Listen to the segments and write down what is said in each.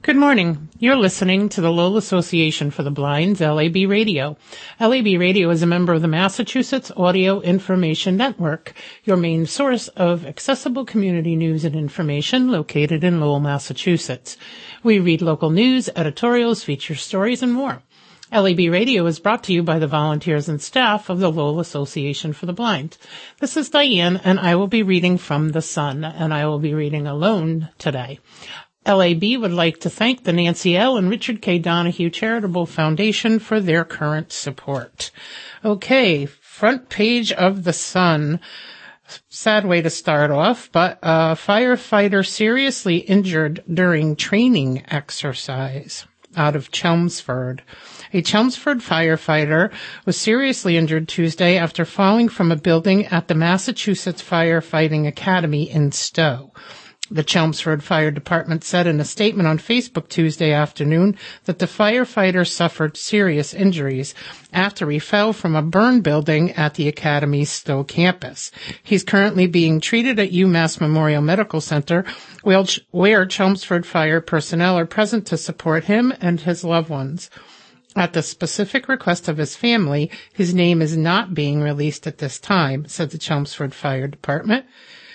Good morning. You're listening to the Lowell Association for the Blind's LAB Radio. LAB Radio is a member of the Massachusetts Audio Information Network, your main source of accessible community news and information located in Lowell, Massachusetts. We read local news, editorials, feature stories, and more. LAB Radio is brought to you by the volunteers and staff of the Lowell Association for the Blind. This is Diane, and I will be reading from The Sun, and I will be reading alone today. LAB would like to thank the Nancy L. and Richard K. Donahue Charitable Foundation for their current support. Okay, front page of The Sun. Sad way to start off, but a firefighter seriously injured during training exercise out of Chelmsford. A Chelmsford firefighter was seriously injured Tuesday after falling from a building at the Massachusetts Firefighting Academy in Stowe. The Chelmsford Fire Department said in a statement on Facebook Tuesday afternoon that the firefighter suffered serious injuries after he fell from a burn building at the Academy's Stowe campus. He's currently being treated at UMass Memorial Medical Center, where Chelmsford fire personnel are present to support him and his loved ones. At the specific request of his family, his name is not being released at this time, said the Chelmsford Fire Department.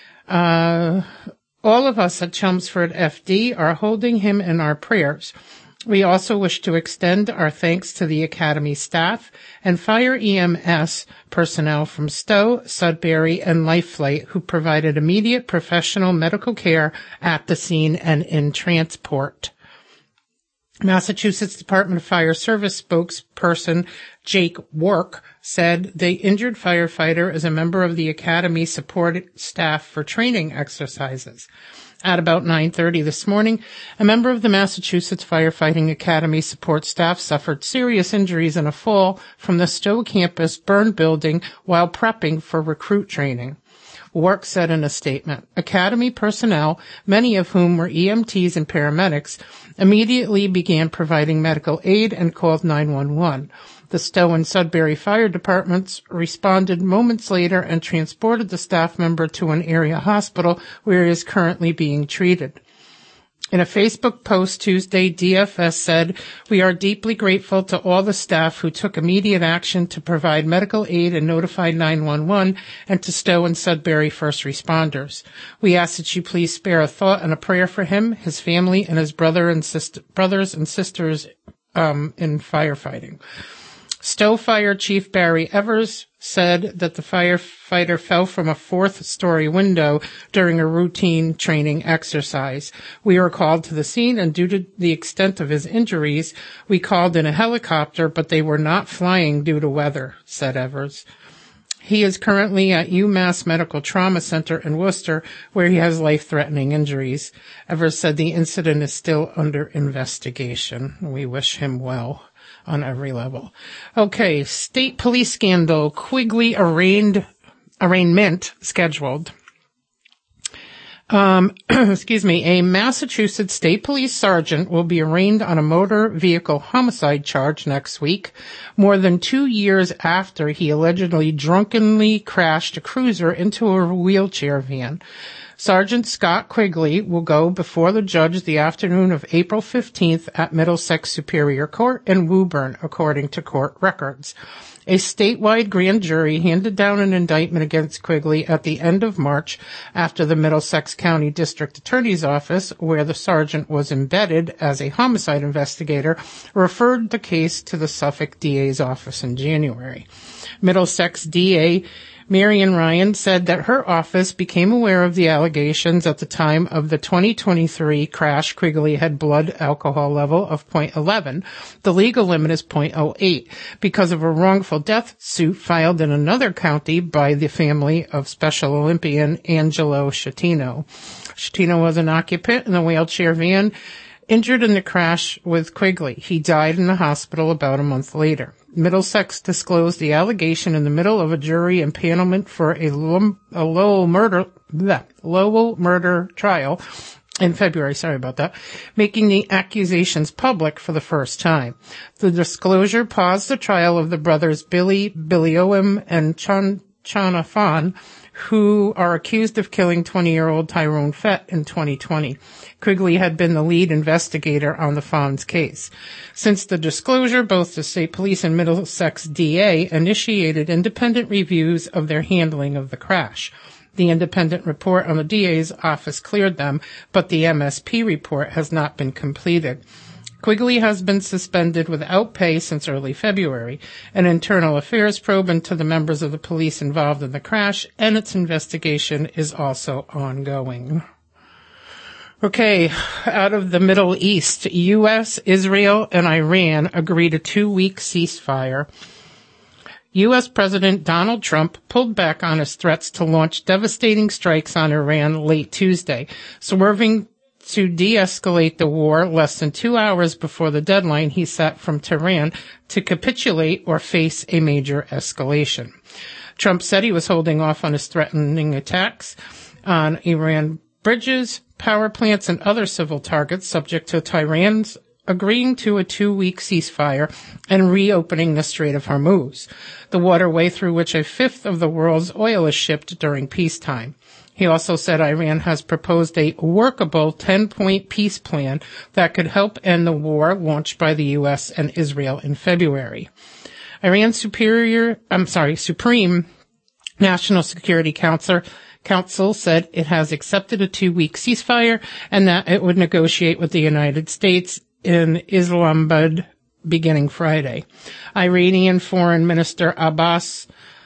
All of us at Chelmsford FD are holding him in our prayers. We also wish to extend our thanks to the Academy staff and fire EMS personnel from Stowe, Sudbury, and LifeFlight who provided immediate professional medical care at the scene and in transport. Massachusetts Department of Fire Service spokesperson Jake Work said the injured firefighter is a member of the Academy support staff for training exercises. At about 9:30 this morning, a member of the Massachusetts Firefighting Academy support staff suffered serious injuries in a fall from the Stowe campus burn building while prepping for recruit training. Work said in a statement, Academy personnel, many of whom were EMTs and paramedics, immediately began providing medical aid and called 911. The Stowe and Sudbury fire departments responded moments later and transported the staff member to an area hospital where he is currently being treated. In a Facebook post Tuesday, DFS said, "We are deeply grateful to all the staff who took immediate action to provide medical aid and notified 911 and to Stowe and Sudbury first responders. We ask that you please spare a thought and a prayer for him, his family, and his brothers and sisters in firefighting." Stowe Fire Chief Barry Evers said that the firefighter fell from a fourth-story window during a routine training exercise. We were called to the scene, and due to the extent of his injuries, we called in a helicopter, but they were not flying due to weather, said Evers. He is currently at UMass Medical Trauma Center in Worcester, where he has life-threatening injuries. Evers said the incident is still under investigation. We wish him well on every level. Okay, state police scandal, Quigley arraignment scheduled. A Massachusetts State Police sergeant will be arraigned on a motor vehicle homicide charge next week, more than 2 years after he allegedly drunkenly crashed a cruiser into a wheelchair van. Sergeant Scott Quigley will go before the judge the afternoon of April 15th at Middlesex Superior Court in Woburn, according to court records. A statewide grand jury handed down an indictment against Quigley at the end of March after the Middlesex County District Attorney's Office, where the sergeant was embedded as a homicide investigator, referred the case to the Suffolk DA's office in January. Middlesex DA Marian Ryan said that her office became aware of the allegations at the time of the 2023 crash. Quigley had blood alcohol level of 0.11. The legal limit is 0.08 because of a wrongful death suit filed in another county by the family of Special Olympian Angelo Schettino. Schettino was an occupant in the wheelchair van injured in the crash with Quigley. He died in the hospital about a month later. Middlesex disclosed the allegation in the middle of a jury impanelment for a Lowell murder trial in February, making the accusations public for the first time. The disclosure paused the trial of the brothers Billy Owen, and Chana Fan, who are accused of killing 20-year-old Tyrone Fett in 2020. Quigley had been the lead investigator on the Fonz case. Since the disclosure, both the state police and Middlesex DA initiated independent reviews of their handling of the crash. The independent report on the DA's office cleared them, but the MSP report has not been completed. Quigley has been suspended without pay since early February. An internal affairs probe into the members of the police involved in the crash and its investigation is also ongoing. Okay, out of the Middle East, U.S., Israel, and Iran agreed a 2-week ceasefire. U.S. President Donald Trump pulled back on his threats to launch devastating strikes on Iran late Tuesday, swerving to de-escalate the war less than 2 hours before the deadline he set from Tehran to capitulate or face a major escalation. Trump said he was holding off on his threatening attacks on Iran bridges, power plants, and other civil targets subject to Tehran's agreeing to a 2-week ceasefire and reopening the Strait of Hormuz, the waterway through which a fifth of the world's oil is shipped during peacetime. He also said Iran has proposed a workable 10-point peace plan that could help end the war launched by the U.S. and Israel in February. Iran's Supreme National Security Council said it has accepted a 2-week ceasefire and that it would negotiate with the United States in Islamabad beginning Friday. Iranian Foreign Minister Abbas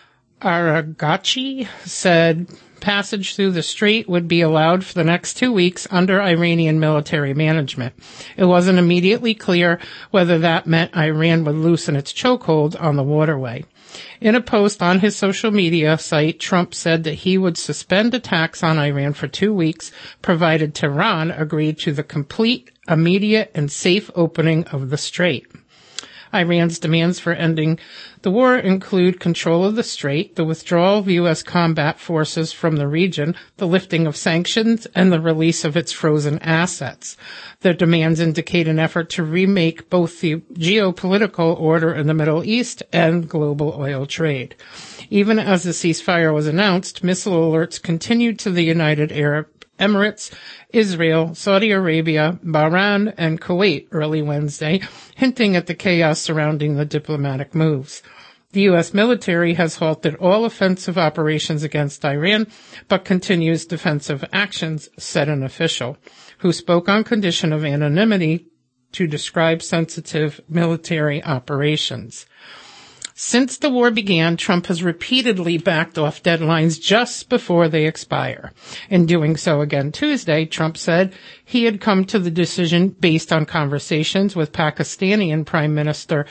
Araghchi said passage through the strait would be allowed for the next 2 weeks under Iranian military management. It wasn't immediately clear whether that meant Iran would loosen its chokehold on the waterway. In a post on his social media site, Trump said that he would suspend attacks on Iran for 2 weeks, provided Tehran agreed to the complete, immediate, and safe opening of the strait. Iran's demands for ending the war include control of the strait, the withdrawal of U.S. combat forces from the region, the lifting of sanctions, and the release of its frozen assets. Their demands indicate an effort to remake both the geopolitical order in the Middle East and global oil trade. Even as the ceasefire was announced, missile alerts continued to the United Arab Emirates, Israel, Saudi Arabia, Bahrain, and Kuwait early Wednesday, hinting at the chaos surrounding the diplomatic moves. The U.S. military has halted all offensive operations against Iran, but continues defensive actions, said an official, who spoke on condition of anonymity to describe sensitive military operations. Since the war began, Trump has repeatedly backed off deadlines just before they expire. In doing so again Tuesday, Trump said he had come to the decision based on conversations with Pakistani Prime Minister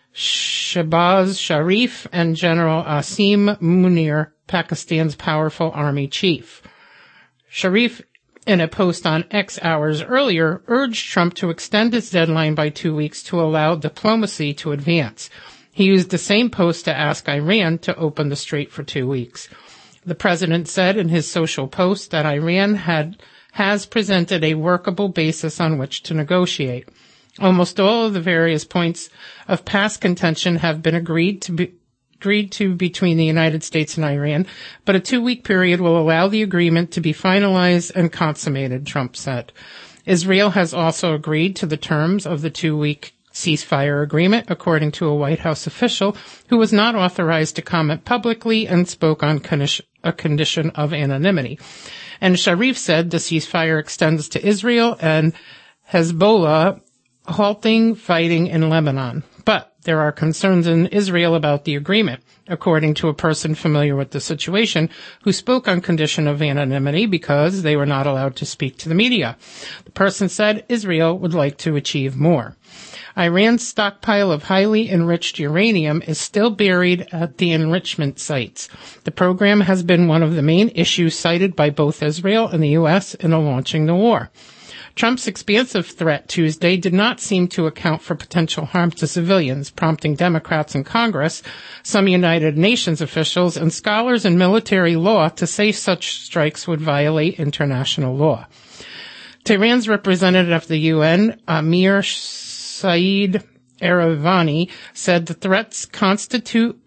Shehbaz Sharif and General Asim Munir, Pakistan's powerful army chief. Sharif, in a post on X hours earlier, urged Trump to extend his deadline by 2 weeks to allow diplomacy to advance. He used the same post to ask Iran to open the strait for 2 weeks. The president said in his social post that Iran has presented a workable basis on which to negotiate. Almost all of the various points of past contention have been agreed to between the United States and Iran, but a 2-week period will allow the agreement to be finalized and consummated, Trump said. Israel has also agreed to the terms of the 2-week ceasefire agreement, according to a White House official who was not authorized to comment publicly and spoke on a condition of anonymity. And Sharif said the ceasefire extends to Israel and Hezbollah halting fighting in Lebanon. But there are concerns in Israel about the agreement, according to a person familiar with the situation who spoke on condition of anonymity because they were not allowed to speak to the media. The person said Israel would like to achieve more. Iran's stockpile of highly enriched uranium is still buried at the enrichment sites. The program has been one of the main issues cited by both Israel and the U.S. in launching the war. Trump's expansive threat Tuesday did not seem to account for potential harm to civilians, prompting Democrats in Congress, some United Nations officials, and scholars in military law to say such strikes would violate international law. Tehran's representative of the UN, Amir Saeed Eravani, said the threats constitute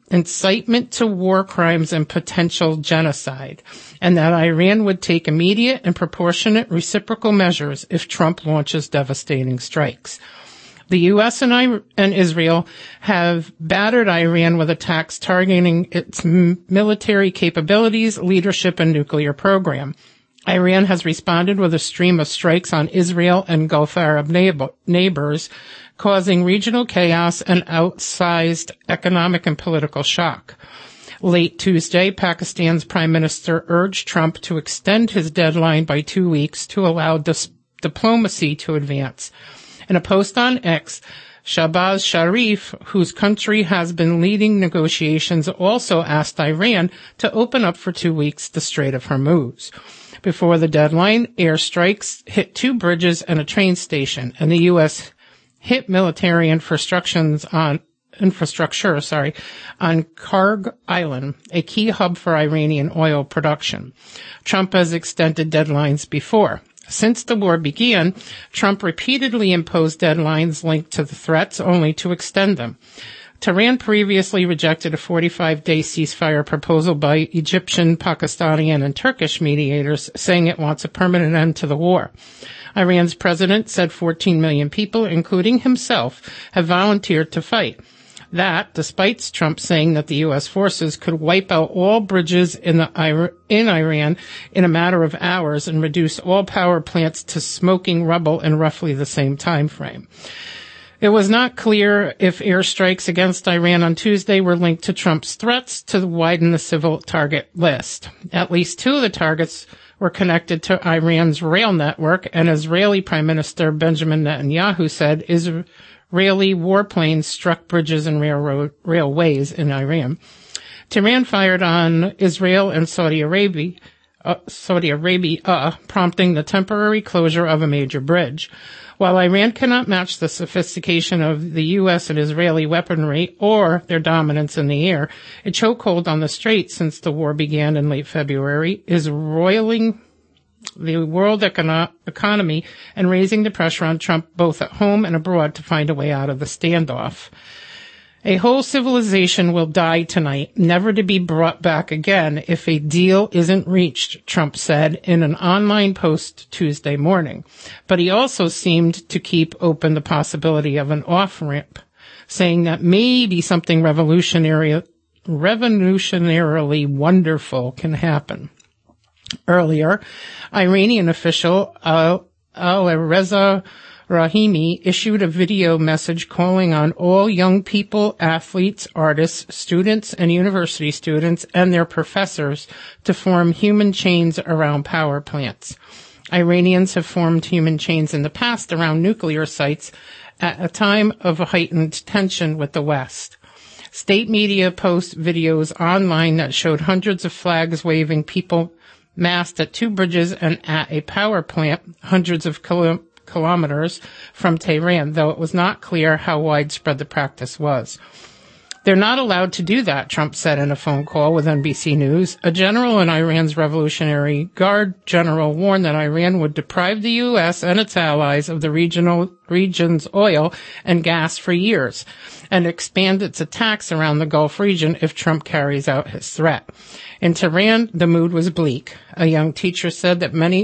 incitement to war crimes and potential genocide, and that Iran would take immediate and proportionate reciprocal measures if Trump launches devastating strikes. The U.S. and Israel have battered Iran with attacks targeting its military capabilities, leadership, and nuclear program. Iran has responded with a stream of strikes on Israel and Gulf Arab neighbors, causing regional chaos and outsized economic and political shock. Late Tuesday, Pakistan's Prime Minister urged Trump to extend his deadline by 2 weeks to allow diplomacy to advance. In a post on X, Shahbaz Sharif, whose country has been leading negotiations, also asked Iran to open up for 2 weeks the Strait of Hormuz. Before the deadline, airstrikes hit 2 bridges and a train station, and the U.S. hit military infrastructure on Karg Island, a key hub for Iranian oil production. Trump has extended deadlines before. Since the war began, Trump repeatedly imposed deadlines linked to the threats only to extend them. Tehran previously rejected a 45-day ceasefire proposal by Egyptian, Pakistani, and Turkish mediators, saying it wants a permanent end to the war. Iran's president said 14 million people, including himself, have volunteered to fight. That, despite Trump saying that the U.S. forces could wipe out all bridges in Iran in a matter of hours and reduce all power plants to smoking rubble in roughly the same time frame. It was not clear if airstrikes against Iran on Tuesday were linked to Trump's threats to widen the civil target list. At least 2 of the targets were connected to Iran's rail network, and Israeli Prime Minister Benjamin Netanyahu said Israeli warplanes struck bridges and railways in Iran. Tehran fired on Israel and Saudi Arabia, prompting the temporary closure of a major bridge. While Iran cannot match the sophistication of the U.S. and Israeli weaponry or their dominance in the air, a chokehold on the strait since the war began in late February is roiling the world economy and raising the pressure on Trump both at home and abroad to find a way out of the standoff. A whole civilization will die tonight, never to be brought back again if a deal isn't reached, Trump said in an online post Tuesday morning. But he also seemed to keep open the possibility of an off-ramp, saying that maybe something revolutionarily wonderful can happen. Earlier, Iranian official Alireza Rahimi issued a video message calling on all young people, athletes, artists, students, and university students and their professors to form human chains around power plants. Iranians have formed human chains in the past around nuclear sites at a time of heightened tension with the West. State media post videos online that showed hundreds of flags waving, people massed at 2 bridges and at a power plant hundreds of kilometers from Tehran, though it was not clear how widespread the practice was. They're not allowed to do that, Trump said in a phone call with NBC News. A general in Iran's Revolutionary Guard general warned that Iran would deprive the U.S. and its allies of the region's oil and gas for years and expand its attacks around the Gulf region if Trump carries out his threat. In Tehran, the mood was bleak. A young teacher said that many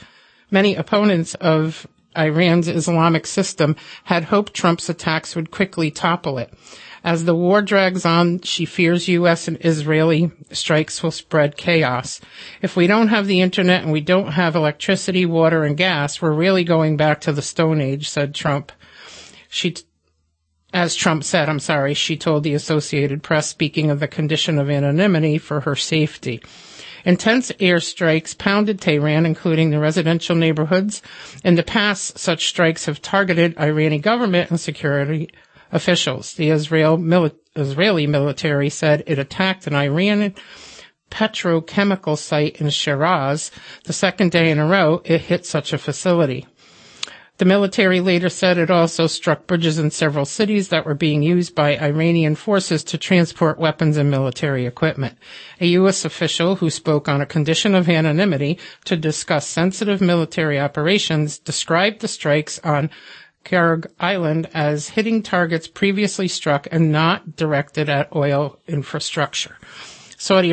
opponents of Iran's Islamic system had hoped Trump's attacks would quickly topple it. As the war drags on, she fears U.S. and Israeli strikes will spread chaos. If we don't have the internet and we don't have electricity, water, and gas, we're really going back to the Stone Age, said Trump. She told the Associated Press, speaking of the condition of anonymity for her safety. Intense airstrikes pounded Tehran, including the residential neighborhoods. In the past, such strikes have targeted Iranian government and security officials. The Israeli military said it attacked an Iranian petrochemical site in Shiraz. The second day in a row, it hit such a facility. The military later said it also struck bridges in several cities that were being used by Iranian forces to transport weapons and military equipment. A U.S. official who spoke on a condition of anonymity to discuss sensitive military operations described the strikes on Karg Island as hitting targets previously struck and not directed at oil infrastructure. Saudi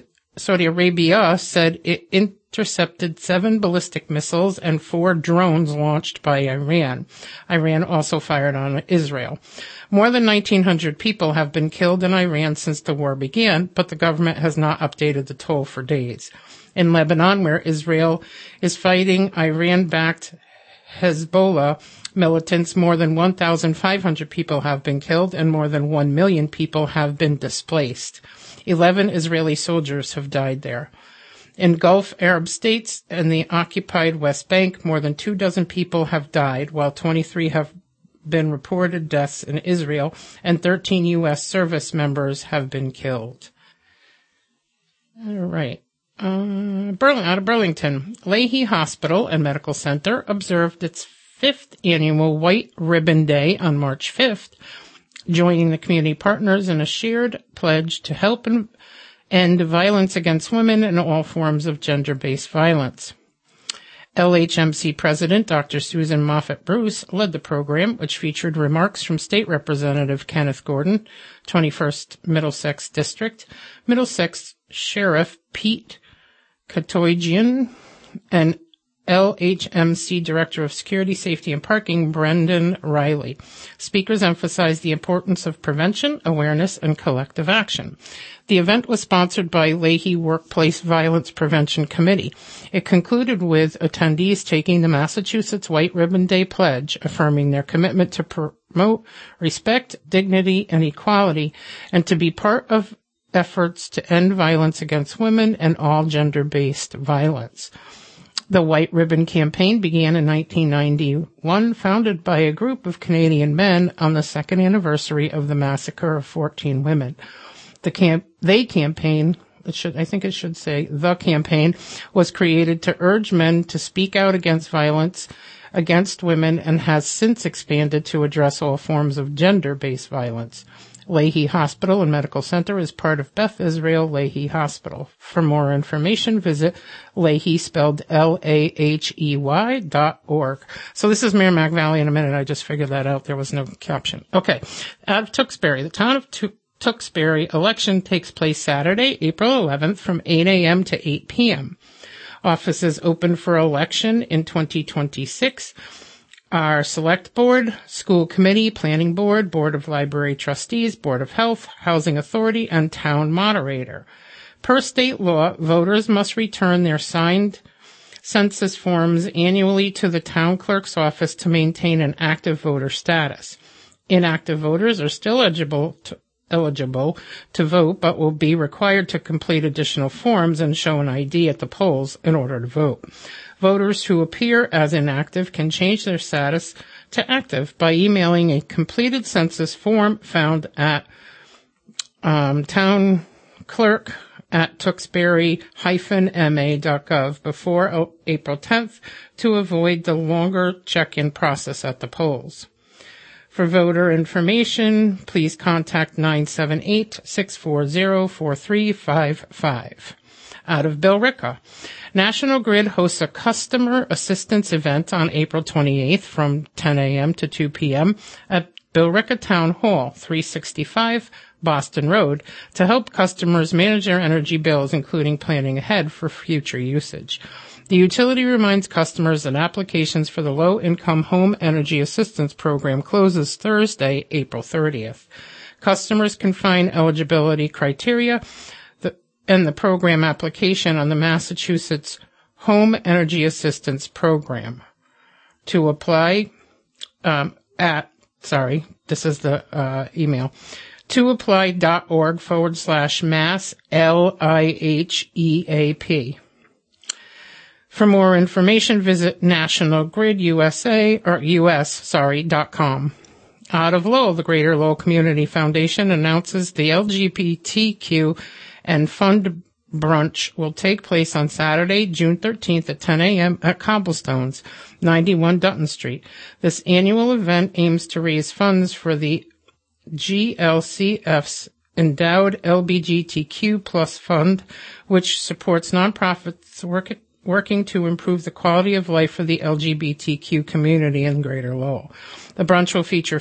Arabia said it intercepted 7 ballistic missiles and 4 drones launched by Iran. Iran also fired on Israel. More than 1,900 people have been killed in Iran since the war began, but the government has not updated the toll for days. In Lebanon, where Israel is fighting Iran-backed Hezbollah militants, more than 1,500 people have been killed and more than 1 million people have been displaced. 11 Israeli soldiers have died there. In Gulf Arab states and the occupied West Bank, more than 24 people have died, while 23 have been reported deaths in Israel, and 13 U.S. service members have been killed. All right. Out of Burlington, Leahy Hospital and Medical Center observed its 5th annual White Ribbon Day on March 5th, joining the community partners in a shared pledge to help end violence against women and all forms of gender-based violence. LHMC President Dr. Susan Moffett Bruce led the program, which featured remarks from State Representative Kenneth Gordon, 21st Middlesex District, Middlesex Sheriff Pete Katoigian, and LHMC Director of Security, Safety, and Parking, Brendan Riley. Speakers emphasized the importance of prevention, awareness, and collective action. The event was sponsored by Leahy Workplace Violence Prevention Committee. It concluded with attendees taking the Massachusetts White Ribbon Day Pledge, affirming their commitment to promote respect, dignity, and equality, and to be part of efforts to end violence against women and all gender-based violence. The White Ribbon Campaign began in 1991, founded by a group of Canadian men on the 2nd anniversary of the massacre of 14 women. The campaign was created to urge men to speak out against violence against women and has since expanded to address all forms of gender-based violence. Leahy Hospital and Medical Center is part of Beth Israel Leahy Hospital. For more information, visit Leahy, spelled LAHEY.org. So this is Merrimack Valley in a minute. I just figured that out. There was no caption. Okay. Out of Tewksbury, the town of Tewksbury election takes place Saturday, April 11th from 8 a.m. to 8 p.m. Offices open for election in 2026. Our Select Board, School Committee, Planning Board, Board of Library Trustees, Board of Health, Housing Authority, and Town Moderator. Per state law, voters must return their signed census forms annually to the town clerk's office to maintain an active voter status. Inactive voters are still eligible to vote, but will be required to complete additional forms and show an ID at the polls in order to vote. Voters who appear as inactive can change their status to active by emailing a completed census form found at townclerk@tewksbury-ma.gov before April 10th to avoid the longer check-in process at the polls. For voter information, please contact 978-640-4355. Out of Billerica, National Grid hosts a customer assistance event on April 28th from 10 a.m. to 2 p.m. at Billerica Town Hall, 365 Boston Road, to help customers manage their energy bills, including planning ahead for future usage. The utility reminds customers that applications for the Low-Income Home Energy Assistance Program closes Thursday, April 30th. Customers can find eligibility criteria and the program application on the Massachusetts Home Energy Assistance Program. To apply, this is the email, toapply.org/mass LIHEAP. For more information, visit nationalgridusa.com. Out of Lowell, the Greater Lowell Community Foundation announces the LGBTQ and Fund Brunch will take place on Saturday, June 13th at 10 a.m. at Cobblestones, 91 Dutton Street. This annual event aims to raise funds for the GLCF's endowed LGBTQ+ fund, which supports nonprofits working to improve the quality of life for the LGBTQ community in Greater Lowell. The brunch will feature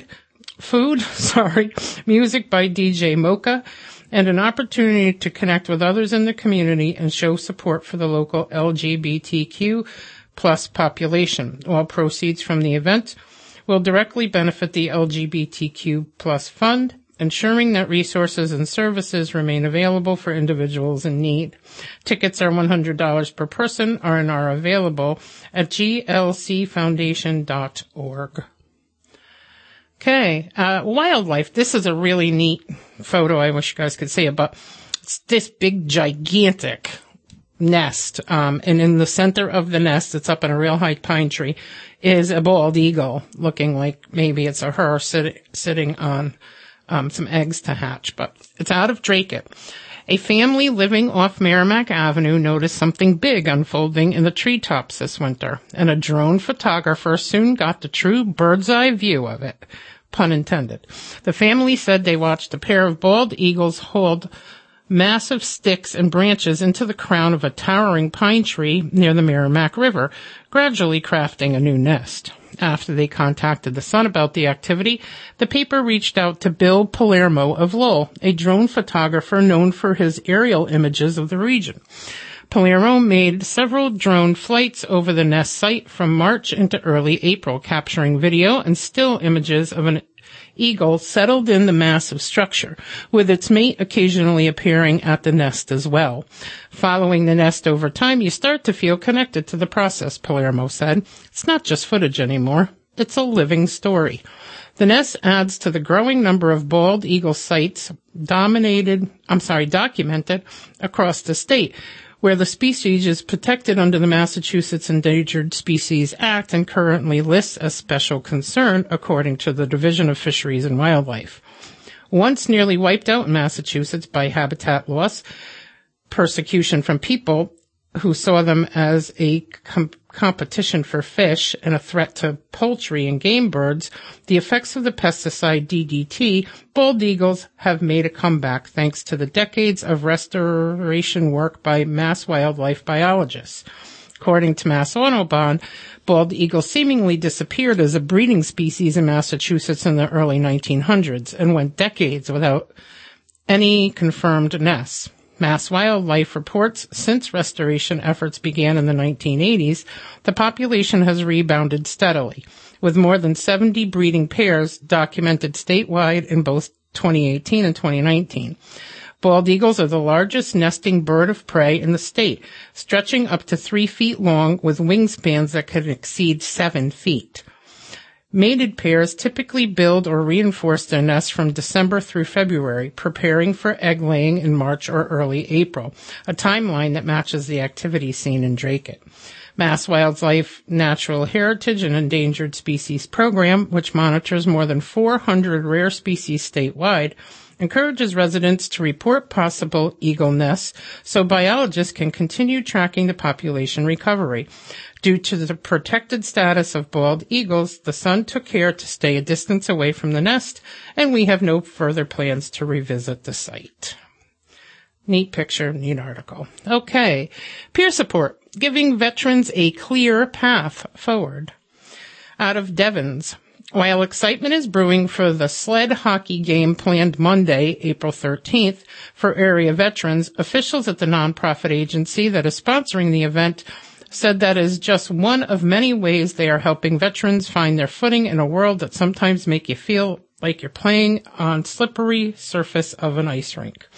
music by DJ Mocha, and an opportunity to connect with others in the community and show support for the local LGBTQ plus population. All proceeds from the event will directly benefit the LGBTQ plus fund, ensuring that resources and services remain available for individuals in need. Tickets are $100 per person and are available at glcfoundation.org. Okay, wildlife. This is a really neat photo. I wish you guys could see it, but it's this big, gigantic nest. And in the center of the nest, it's up in a real high pine tree, is a bald eagle looking like maybe it's a her sitting on some eggs to hatch, but it's out of Dracut. A family living off Merrimack Avenue noticed something big unfolding in the treetops this winter, and a drone photographer soon got the true bird's eye view of it, pun intended. The family said they watched a pair of bald eagles hold massive sticks and branches into the crown of a towering pine tree near the Merrimack River, gradually crafting a new nest. After they contacted the Sun about the activity, the paper reached out to Bill Palermo of Lowell, a drone photographer known for his aerial images of the region. Palermo made several drone flights over the nest site from March into early April, capturing video and still images of an eagle settled in the massive structure, with its mate occasionally appearing at the nest as well. Following the nest over time, you start to feel connected to the process, Palermo said. It's not just footage anymore. It's a living story. The nest adds to the growing number of bald eagle sites documented across the state, where the species is protected under the Massachusetts Endangered Species Act and currently lists as special concern, according to the Division of Fisheries and Wildlife. Once nearly wiped out in Massachusetts by habitat loss, persecution from people who saw them as a competition for fish and a threat to poultry and game birds, the effects of the pesticide DDT, bald eagles have made a comeback thanks to the decades of restoration work by Mass wildlife biologists. According to Mass Audubon, bald eagles seemingly disappeared as a breeding species in Massachusetts in the early 1900s and went decades without any confirmed nests. Mass Wildlife reports since restoration efforts began in the 1980s, the population has rebounded steadily, with more than 70 breeding pairs documented statewide in both 2018 and 2019. Bald eagles are the largest nesting bird of prey in the state, stretching up to 3 feet long with wingspans that can exceed 7 feet. Mated pairs typically build or reinforce their nests from December through February, preparing for egg laying in March or early April, a timeline that matches the activity seen in Dracut. Mass Wildlife Natural Heritage and Endangered Species Program, which monitors more than 400 rare species statewide, encourages residents to report possible eagle nests so biologists can continue tracking the population recovery. Due to the protected status of bald eagles, the Sun took care to stay a distance away from the nest, and we have no further plans to revisit the site. Neat picture, neat article. Okay. Peer support, giving veterans a clear path forward. Out of Devens. While excitement is brewing for the sled hockey game planned Monday, April 13th, for area veterans, officials at the nonprofit agency that is sponsoring the event said that is just one of many ways they are helping veterans find their footing in a world that sometimes make you feel like you're playing on slippery surface of an ice rink.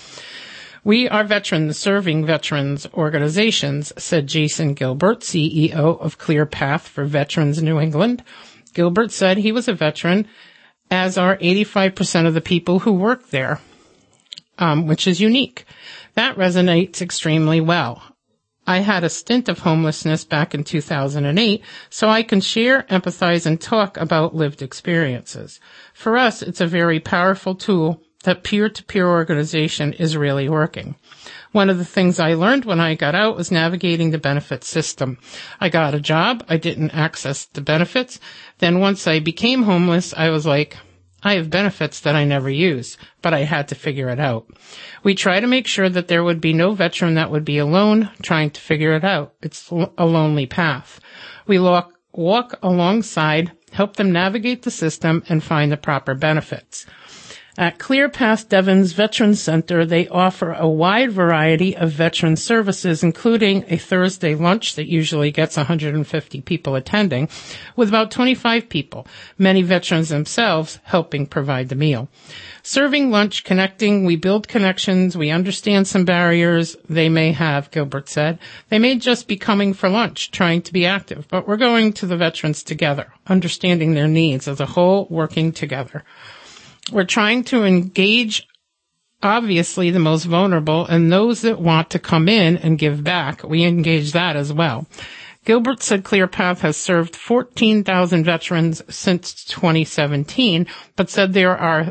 We are veterans serving veterans organizations, said Jason Gilbert, CEO of Clear Path for Veterans New England. Gilbert said he was a veteran, as are 85% of the people who work there, which is unique. That resonates extremely well. I had a stint of homelessness back in 2008, so I can share, empathize, and talk about lived experiences. For us, it's a very powerful tool that peer-to-peer organization is really working. One of the things I learned when I got out was navigating the benefit system. I got a job. I didn't access the benefits. Then once I became homeless, I was like, I have benefits that I never use, but I had to figure it out. We try to make sure that there would be no veteran that would be alone trying to figure it out. It's a lonely path. We walk alongside, help them navigate the system, and find the proper benefits. At ClearPath Devens Veterans Center, they offer a wide variety of veteran services, including a Thursday lunch that usually gets 150 people attending, with about 25 people, many veterans themselves helping provide the meal. Serving lunch, connecting, we build connections, we understand some barriers they may have, Gilbert said. They may just be coming for lunch, trying to be active, but we're going to the veterans together, understanding their needs as a whole, working together. We're trying to engage, obviously, the most vulnerable and those that want to come in and give back. We engage that as well. Gilbert said ClearPath has served 14,000 veterans since 2017, but said there are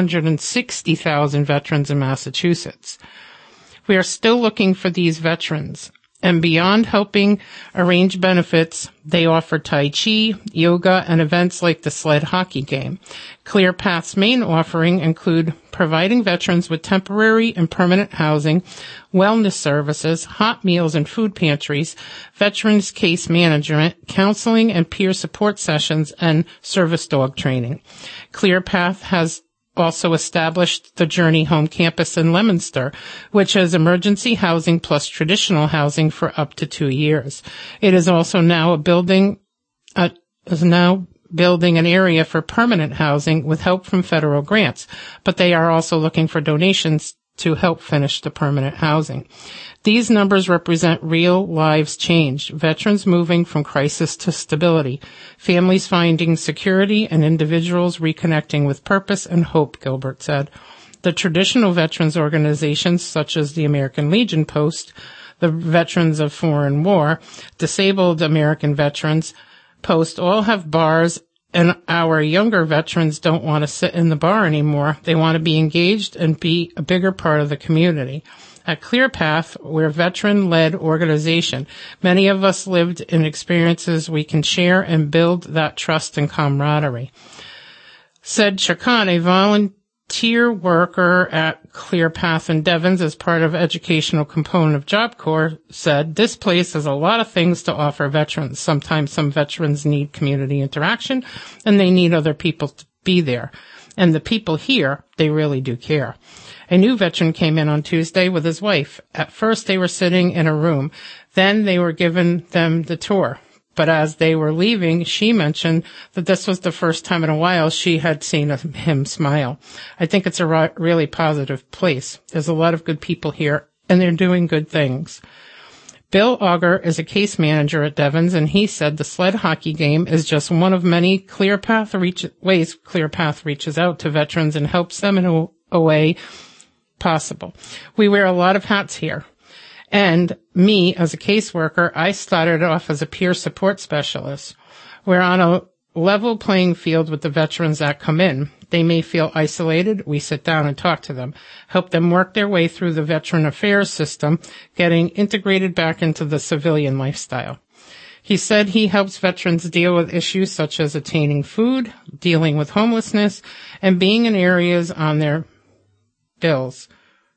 360,000 veterans in Massachusetts. We are still looking for these veterans. And beyond helping arrange benefits, they offer Tai Chi, yoga, and events like the sled hockey game. ClearPath's main offering include providing veterans with temporary and permanent housing, wellness services, hot meals and food pantries, veterans case management, counseling and peer support sessions, and service dog training. ClearPath has also established the Journey Home campus in Leominster, which has emergency housing plus traditional housing for up to 2 years. It is also now building an area for permanent housing with help from federal grants, but they are also looking for donations to help finish the permanent housing. These numbers represent real lives change, veterans moving from crisis to stability, families finding security, and individuals reconnecting with purpose and hope, Gilbert said. The traditional veterans organizations, such as the American Legion Post, the Veterans of Foreign War, Disabled American Veterans Post, all have bars, and our younger veterans don't want to sit in the bar anymore. They want to be engaged and be a bigger part of the community. At ClearPath, we're a veteran-led organization. Many of us lived in experiences we can share and build that trust and camaraderie. Said Chakan, a volunteer worker at ClearPath in Devens as part of educational component of Job Corps, said, "This place has a lot of things to offer veterans. Sometimes some veterans need community interaction, and they need other people to be there. And the people here, they really do care." A new veteran came in on Tuesday with his wife. At first, they were sitting in a room. Then they were giving them the tour. But as they were leaving, she mentioned that this was the first time in a while she had seen him smile. I think it's a really positive place. There's a lot of good people here, and they're doing good things. Bill Auger is a case manager at Devens, and he said the sled hockey game is just one of many ways ClearPath reaches out to veterans and helps them in a way possible. We wear a lot of hats here. And me, as a caseworker, I started off as a peer support specialist. We're on a level playing field with the veterans that come in. They may feel isolated. We sit down and talk to them, help them work their way through the veteran affairs system, getting integrated back into the civilian lifestyle. He said he helps veterans deal with issues such as attaining food, dealing with homelessness, and being in areas on their bills.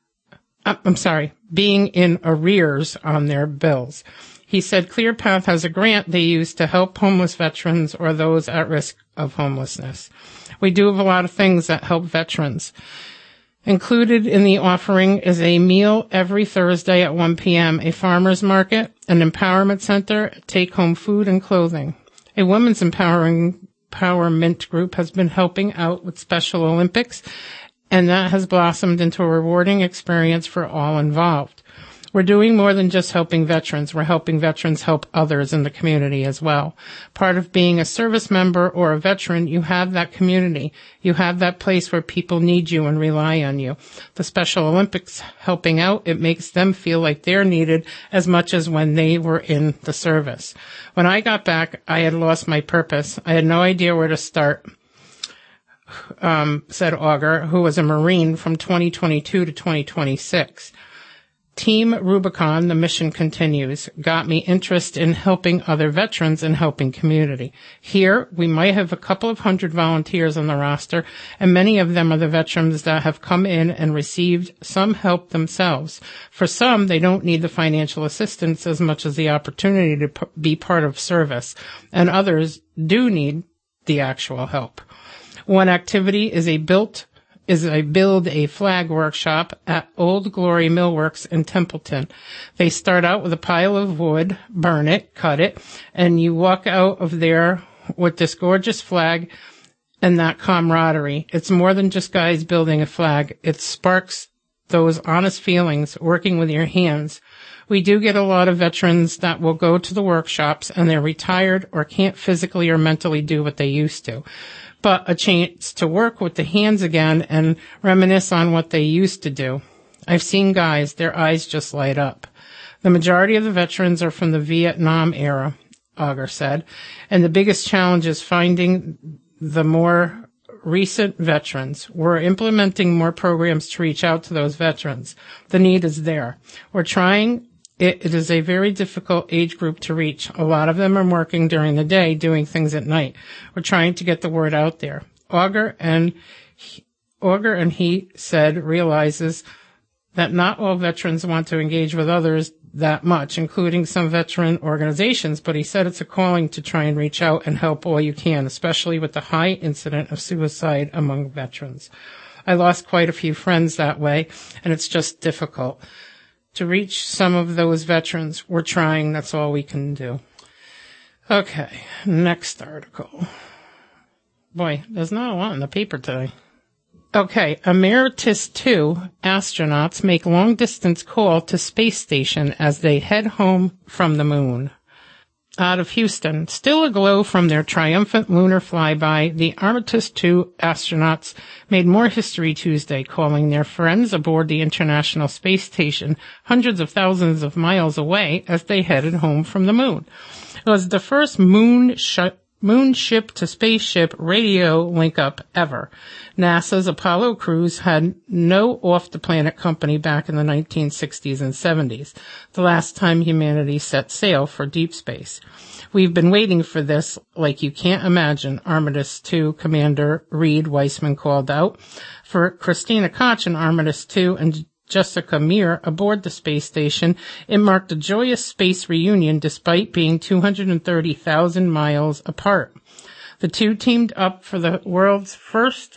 Being in arrears on their bills. He said ClearPath has a grant they use to help homeless veterans or those at risk of homelessness. We do have a lot of things that help veterans. Included in the offering is a meal every Thursday at 1 p.m., a farmer's market, an empowerment center, take-home food and clothing. A women's empowerment group has been helping out with Special Olympics, and that has blossomed into a rewarding experience for all involved. We're doing more than just helping veterans. We're helping veterans help others in the community as well. Part of being a service member or a veteran, you have that community. You have that place where people need you and rely on you. The Special Olympics helping out, it makes them feel like they're needed as much as when they were in the service. When I got back, I had lost my purpose. I had no idea where to start. Said Auger, who was a Marine from 2022 to 2026. Team Rubicon, the mission continues, got me interest in helping other veterans and helping community. Here, we might have a couple of hundred volunteers on the roster, and many of them are the veterans that have come in and received some help themselves. For some, they don't need the financial assistance as much as the opportunity to be part of service, and others do need the actual help. One activity is a build a flag workshop at Old Glory Millworks in Templeton. They start out with a pile of wood, burn it, cut it, and you walk out of there with this gorgeous flag and that camaraderie. It's more than just guys building a flag. It sparks those honest feelings working with your hands. We do get a lot of veterans that will go to the workshops and they're retired or can't physically or mentally do what they used to. But a chance to work with the hands again and reminisce on what they used to do. I've seen guys, their eyes just light up. The majority of the veterans are from the Vietnam era, Auger said, and the biggest challenge is finding the more recent veterans. We're implementing more programs to reach out to those veterans. The need is there. We're trying. It is a very difficult age group to reach. A lot of them are working during the day, doing things at night. We're trying to get the word out there. Auger and he said realizes that not all veterans want to engage with others that much, including some veteran organizations, but he said it's a calling to try and reach out and help all you can, especially with the high incident of suicide among veterans. I lost quite a few friends that way, and it's just difficult. To reach some of those veterans, we're trying. That's all we can do. Okay, next article. Boy, there's not a lot in the paper today. Okay, Emeritus 2 astronauts make long-distance call to space station as they head home from the moon. Out of Houston, still aglow from their triumphant lunar flyby, the Artemis 2 astronauts made more history Tuesday, calling their friends aboard the International Space Station hundreds of thousands of miles away as they headed home from the moon. It was the first moon ship to spaceship radio link-up ever. NASA's Apollo crews had no off-the-planet company back in the 1960s and 70s, the last time humanity set sail for deep space. We've been waiting for this like you can't imagine, Artemis 2 Commander Reed Weissman called out. For Christina Koch in Artemis 2 and Jessica Meir aboard the space station, it marked a joyous space reunion despite being 230,000 miles apart. The two teamed up for the world's first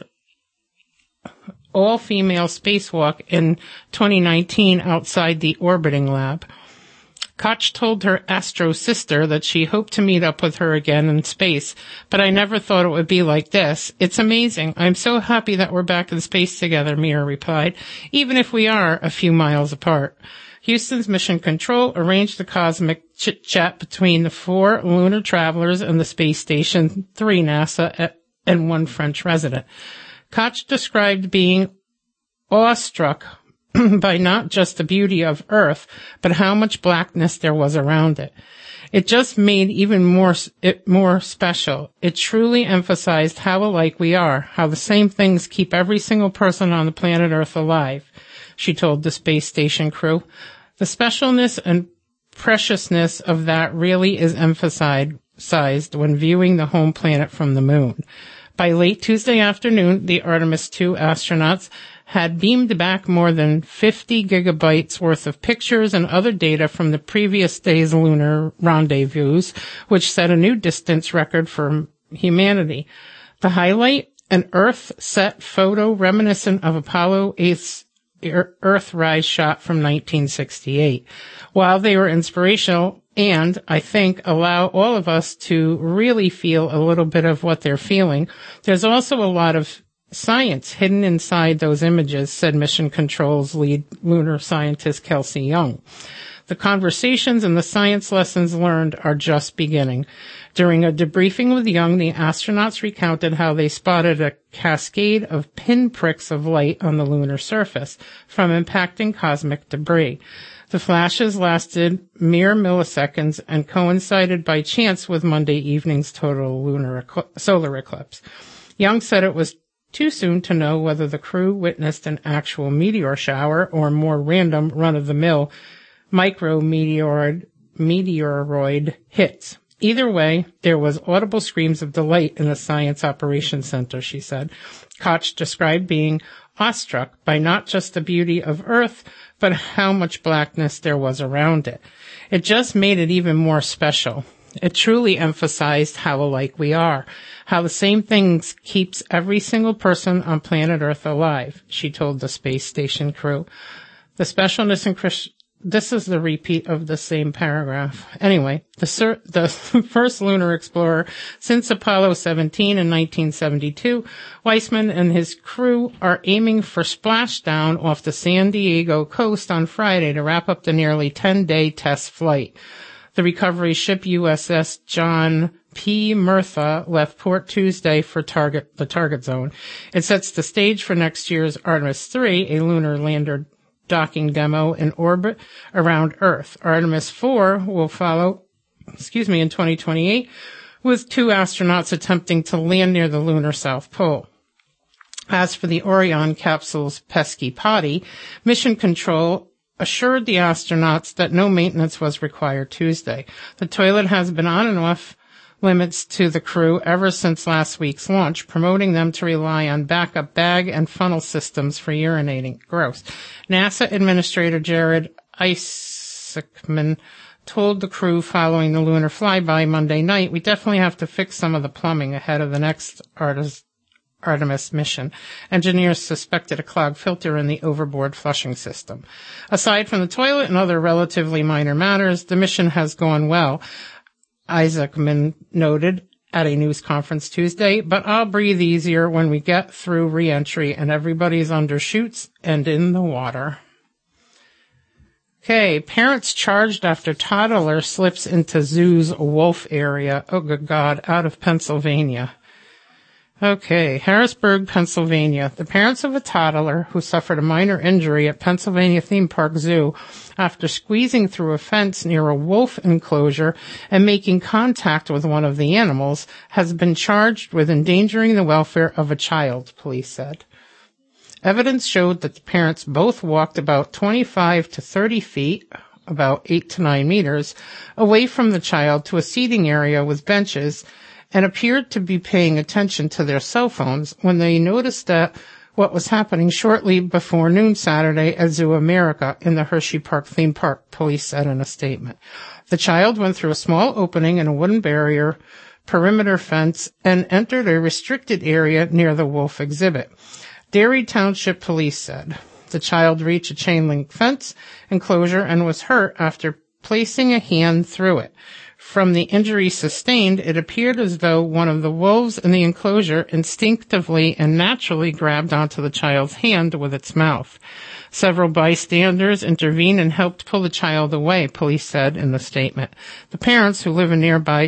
all-female spacewalk in 2019 outside the orbiting lab. Koch told her astro sister that she hoped to meet up with her again in space, but I never thought it would be like this. It's amazing. I'm so happy that we're back in space together, Meir replied, even if we are a few miles apart. Houston's Mission Control arranged the cosmic chit-chat between the 4 lunar travelers and the space station, 3 NASA and 1 French resident. Koch described being awestruck by not just the beauty of Earth, but how much blackness there was around it. It just made even more special. It truly emphasized how alike we are, how the same things keep every single person on the planet Earth alive, she told the space station crew. The specialness and preciousness of that really is emphasized when viewing the home planet from the moon. By late Tuesday afternoon, the Artemis 2 astronauts had beamed back more than 50 gigabytes worth of pictures and other data from the previous day's lunar rendezvous, which set a new distance record for humanity. The highlight, an Earth-set photo reminiscent of Apollo 8's Earthrise shot from 1968. While they were inspirational and, I think, allow all of us to really feel a little bit of what they're feeling, there's also a lot of science hidden inside those images, said Mission Control's lead lunar scientist Kelsey Young. The conversations and the science lessons learned are just beginning. During a debriefing with Young, the astronauts recounted how they spotted a cascade of pinpricks of light on the lunar surface from impacting cosmic debris. The flashes lasted mere milliseconds and coincided by chance with Monday evening's total solar eclipse. Young said it was Too soon to know whether the crew witnessed an actual meteor shower or more random run-of-the-mill meteoroid hits. Either way, there was audible screams of delight in the Science Operations Center, she said. Koch described being awestruck by not just the beauty of Earth, but how much blackness there was around it. It just made it even more special. It truly emphasized how alike we are, how the same things keeps every single person on planet Earth alive, she told the space station crew. The specialness in this is the repeat of the same paragraph. Anyway, the first lunar explorer since Apollo 17 in 1972, Weissman and his crew are aiming for splashdown off the San Diego coast on Friday to wrap up the nearly 10-day test flight. The recovery ship USS John P. Murtha left port Tuesday for the target zone. It sets the stage for next year's Artemis 3, a lunar lander docking demo in orbit around Earth. Artemis 4 will follow, in 2028, with 2 astronauts attempting to land near the lunar South Pole. As for the Orion capsule's pesky potty, Mission Control assured the astronauts that no maintenance was required Tuesday. The toilet has been on and off limits to the crew ever since last week's launch, promoting them to rely on backup bag and funnel systems for urinating. Gross. NASA Administrator Jared Isaacman told the crew following the lunar flyby Monday night, "We definitely have to fix some of the plumbing ahead of the next Artemis mission. Engineers suspected a clogged filter in the overboard flushing system. Aside from the toilet and other relatively minor matters, the mission has gone well," Isaacman noted at a news conference Tuesday, "but I'll breathe easier when we get through re-entry and everybody's under chutes and in the water." Okay, parents charged after toddler slips into zoo's wolf area. Oh, good God, out of Pennsylvania. Okay, Harrisburg, Pennsylvania. The parents of a toddler who suffered a minor injury at Pennsylvania Theme Park Zoo after squeezing through a fence near a wolf enclosure and making contact with one of the animals has been charged with endangering the welfare of a child, police said. Evidence showed that the parents both walked about 25 to 30 feet, about 8 to 9 meters, away from the child to a seating area with benches and appeared to be paying attention to their cell phones when they noticed that what was happening shortly before noon Saturday at Zoo America in the Hershey Park theme park, police said in a statement. The child went through a small opening in a wooden barrier perimeter fence and entered a restricted area near the wolf exhibit. Derry Township Police said the child reached a chain link fence enclosure and was hurt after placing a hand through it. From the injury sustained, it appeared as though one of the wolves in the enclosure instinctively and naturally grabbed onto the child's hand with its mouth. Several bystanders intervened and helped pull the child away, police said in the statement. The parents, who live in nearby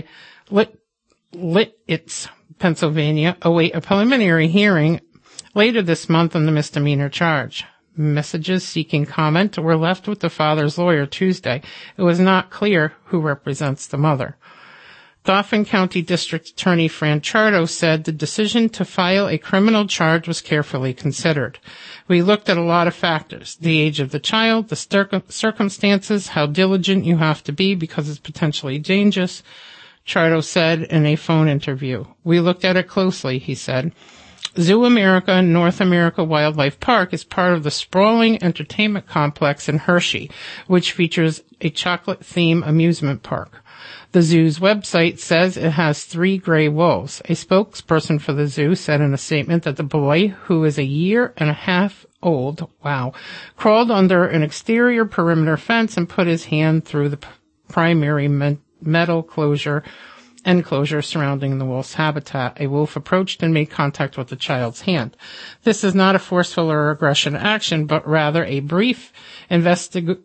Lititz, Pennsylvania, await a preliminary hearing later this month on the misdemeanor charge. Messages seeking comment were left with the father's lawyer Tuesday. It was not clear who represents the mother. Dauphin County District Attorney Fran Chardo said the decision to file a criminal charge was carefully considered. "We looked at a lot of factors, the age of the child, the circumstances, how diligent you have to be because it's potentially dangerous," Chardo said in a phone interview. "We looked at it closely," he said. Zoo America North America Wildlife Park is part of the sprawling entertainment complex in Hershey, which features a chocolate-themed amusement park. The zoo's website says it has 3 gray wolves. A spokesperson for the zoo said in a statement that the boy, who is a year and a half old, crawled under an exterior perimeter fence and put his hand through the primary metal enclosure surrounding the wolf's habitat. A wolf approached and made contact with the child's hand. This is not a forceful or aggression action, but rather a brief investigatory,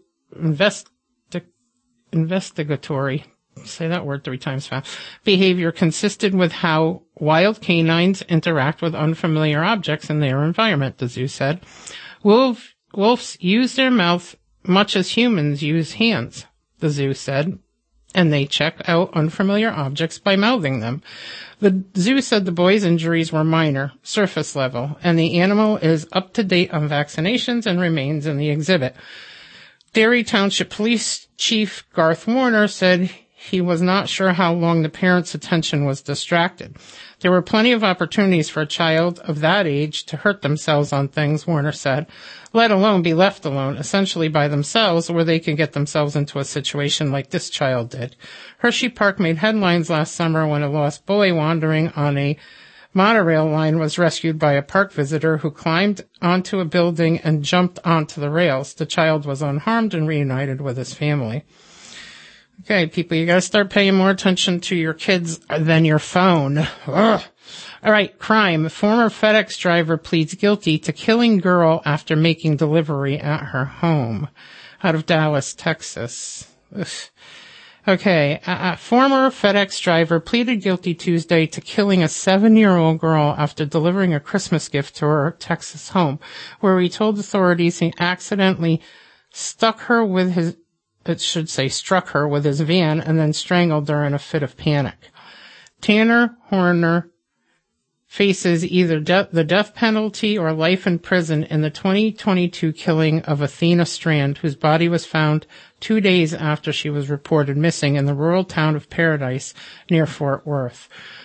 say that word 3 times fast, behavior consistent with how wild canines interact with unfamiliar objects in their environment, the zoo said. Wolves use their mouth much as humans use hands, the zoo said. and they check out unfamiliar objects by mouthing them. The zoo said the boy's injuries were minor, surface level, and the animal is up to date on vaccinations and remains in the exhibit. Derry Township Police Chief Garth Warner said he was not sure how long the parents' attention was distracted. There were plenty of opportunities for a child of that age to hurt themselves on things, Warner said, let alone be left alone, essentially by themselves, where they can get themselves into a situation like this child did. Hershey Park made headlines last summer when a lost boy wandering on a monorail line was rescued by a park visitor who climbed onto a building and jumped onto the rails. The child was unharmed and reunited with his family. Okay, people, you gotta start paying more attention to your kids than your phone. Ugh. All right, crime. Former FedEx driver pleads guilty to killing girl after making delivery at her home. Out of Dallas, Texas. Ugh. Okay, a former FedEx driver pleaded guilty Tuesday to killing a 7-year-old girl after delivering a Christmas gift to her Texas home, where he told authorities he accidentally struck her with his van and then strangled her in a fit of panic. Tanner Horner faces either the death penalty or life in prison in the 2022 killing of Athena Strand, whose body was found 2 days after she was reported missing in the rural town of Paradise near Fort Worth.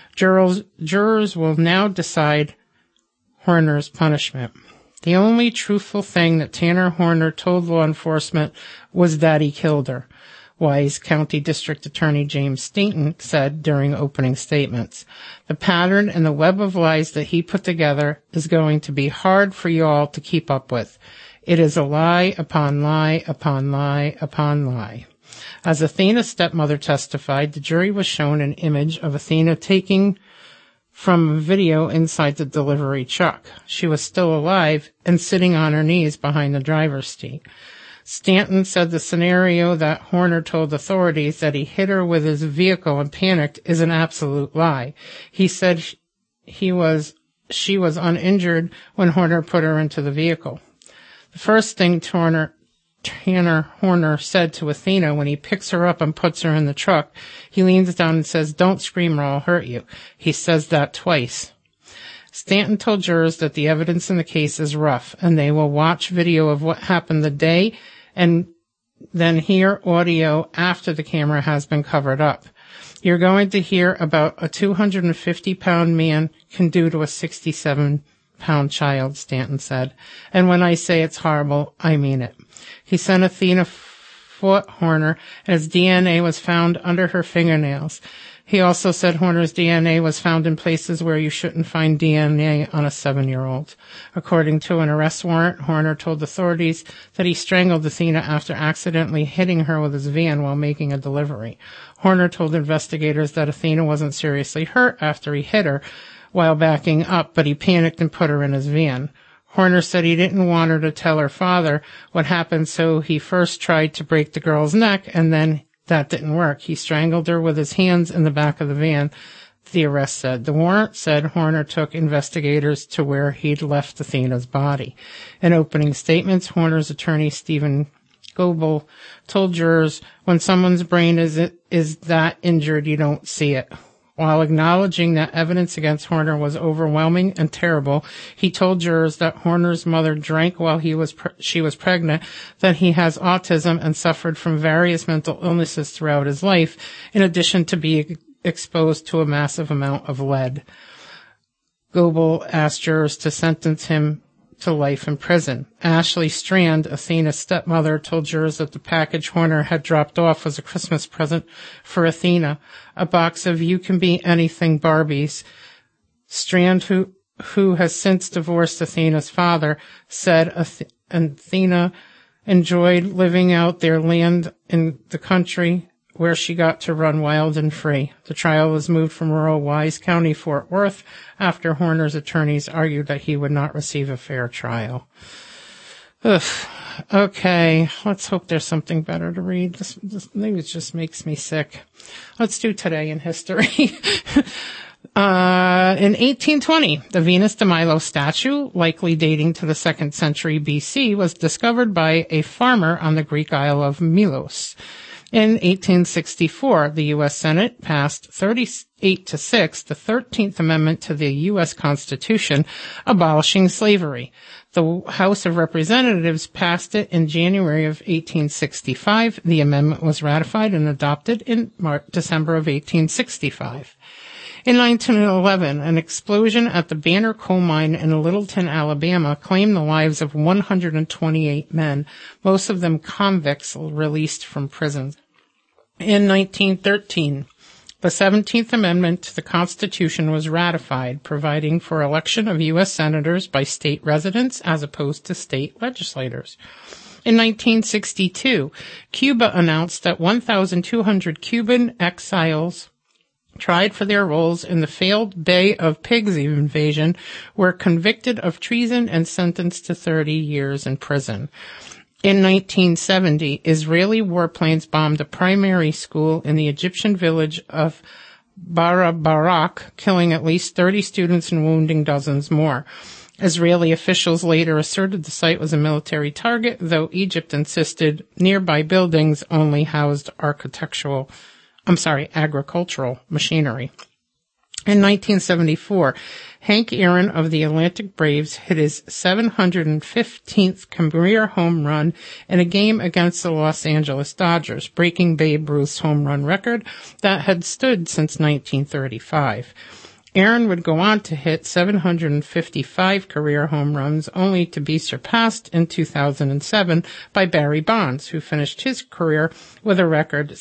Jurors will now decide Horner's punishment. The only truthful thing that Tanner Horner told law enforcement was that he killed her, Wise County District Attorney James Stanton said during opening statements. The pattern and the web of lies that he put together is going to be hard for you all to keep up with. It is a lie upon lie upon lie upon lie. As Athena's stepmother testified, the jury was shown an image of Athena taking from a video inside the delivery truck. She was still alive and sitting on her knees behind the driver's seat. Stanton said the scenario that Horner told authorities that he hit her with his vehicle and panicked is an absolute lie. He said she was uninjured when Horner put her into the vehicle. The first thing Tanner Horner said to Athena when he picks her up and puts her in the truck, he leans down and says, "Don't scream or I'll hurt you." He says that twice. Stanton told jurors that the evidence in the case is rough and they will watch video of what happened the day and then hear audio after the camera has been covered up. You're going to hear about a 250-pound man can do to a 67-pound child, Stanton said. And when I say it's horrible, I mean it. He sent Athena fought Horner, and his DNA was found under her fingernails. He also said Horner's DNA was found in places where you shouldn't find DNA on a 7-year-old. According to an arrest warrant, Horner told authorities that he strangled Athena after accidentally hitting her with his van while making a delivery. Horner told investigators that Athena wasn't seriously hurt after he hit her while backing up, but he panicked and put her in his van. Horner said he didn't want her to tell her father what happened, so he first tried to break the girl's neck, and then that didn't work. He strangled her with his hands in the back of the van, the arrest said. The warrant said Horner took investigators to where he'd left Athena's body. In opening statements, Horner's attorney, Stephen Goebel, told jurors, when someone's brain is that injured, you don't see it. While acknowledging that evidence against Horner was overwhelming and terrible, he told jurors that Horner's mother drank while she was pregnant, that he has autism and suffered from various mental illnesses throughout his life, in addition to being exposed to a massive amount of lead. Goebel asked jurors to sentence him to life in prison. Ashley Strand, Athena's stepmother, told jurors that the package Horner had dropped off was a Christmas present for Athena, a box of You Can Be Anything Barbies. Strand, who has since divorced Athena's father, said Athena enjoyed living out their land in the country where she got to run wild and free. The trial was moved from rural Wise County, Fort Worth, after Horner's attorneys argued that he would not receive a fair trial. Ugh. Okay, let's hope there's something better to read. This news just makes me sick. Let's do Today in History. In 1820, the Venus de Milo statue, likely dating to the 2nd century BC, was discovered by a farmer on the Greek Isle of Milos. In 1864, the U.S. Senate passed 38-6 the 13th Amendment to the U.S. Constitution, abolishing slavery. The House of Representatives passed it in January of 1865. The amendment was ratified and adopted in December of 1865. In 1911, an explosion at the Banner coal mine in Littleton, Alabama, claimed the lives of 128 men, most of them convicts released from prison. In 1913, the 17th Amendment to the Constitution was ratified, providing for election of U.S. senators by state residents as opposed to state legislators. In 1962, Cuba announced that 1,200 Cuban exiles tried for their roles in the failed Bay of Pigs invasion were convicted of treason and sentenced to 30 years in prison. In 1970, Israeli warplanes bombed a primary school in the Egyptian village of Barabarak, killing at least 30 students and wounding dozens more. Israeli officials later asserted the site was a military target, though Egypt insisted nearby buildings only housed agricultural machinery. In 1974, Hank Aaron of the Atlantic Braves hit his 715th career home run in a game against the Los Angeles Dodgers, breaking Babe Ruth's home run record that had stood since 1935. Aaron would go on to hit 755 career home runs, only to be surpassed in 2007 by Barry Bonds, who finished his career with a record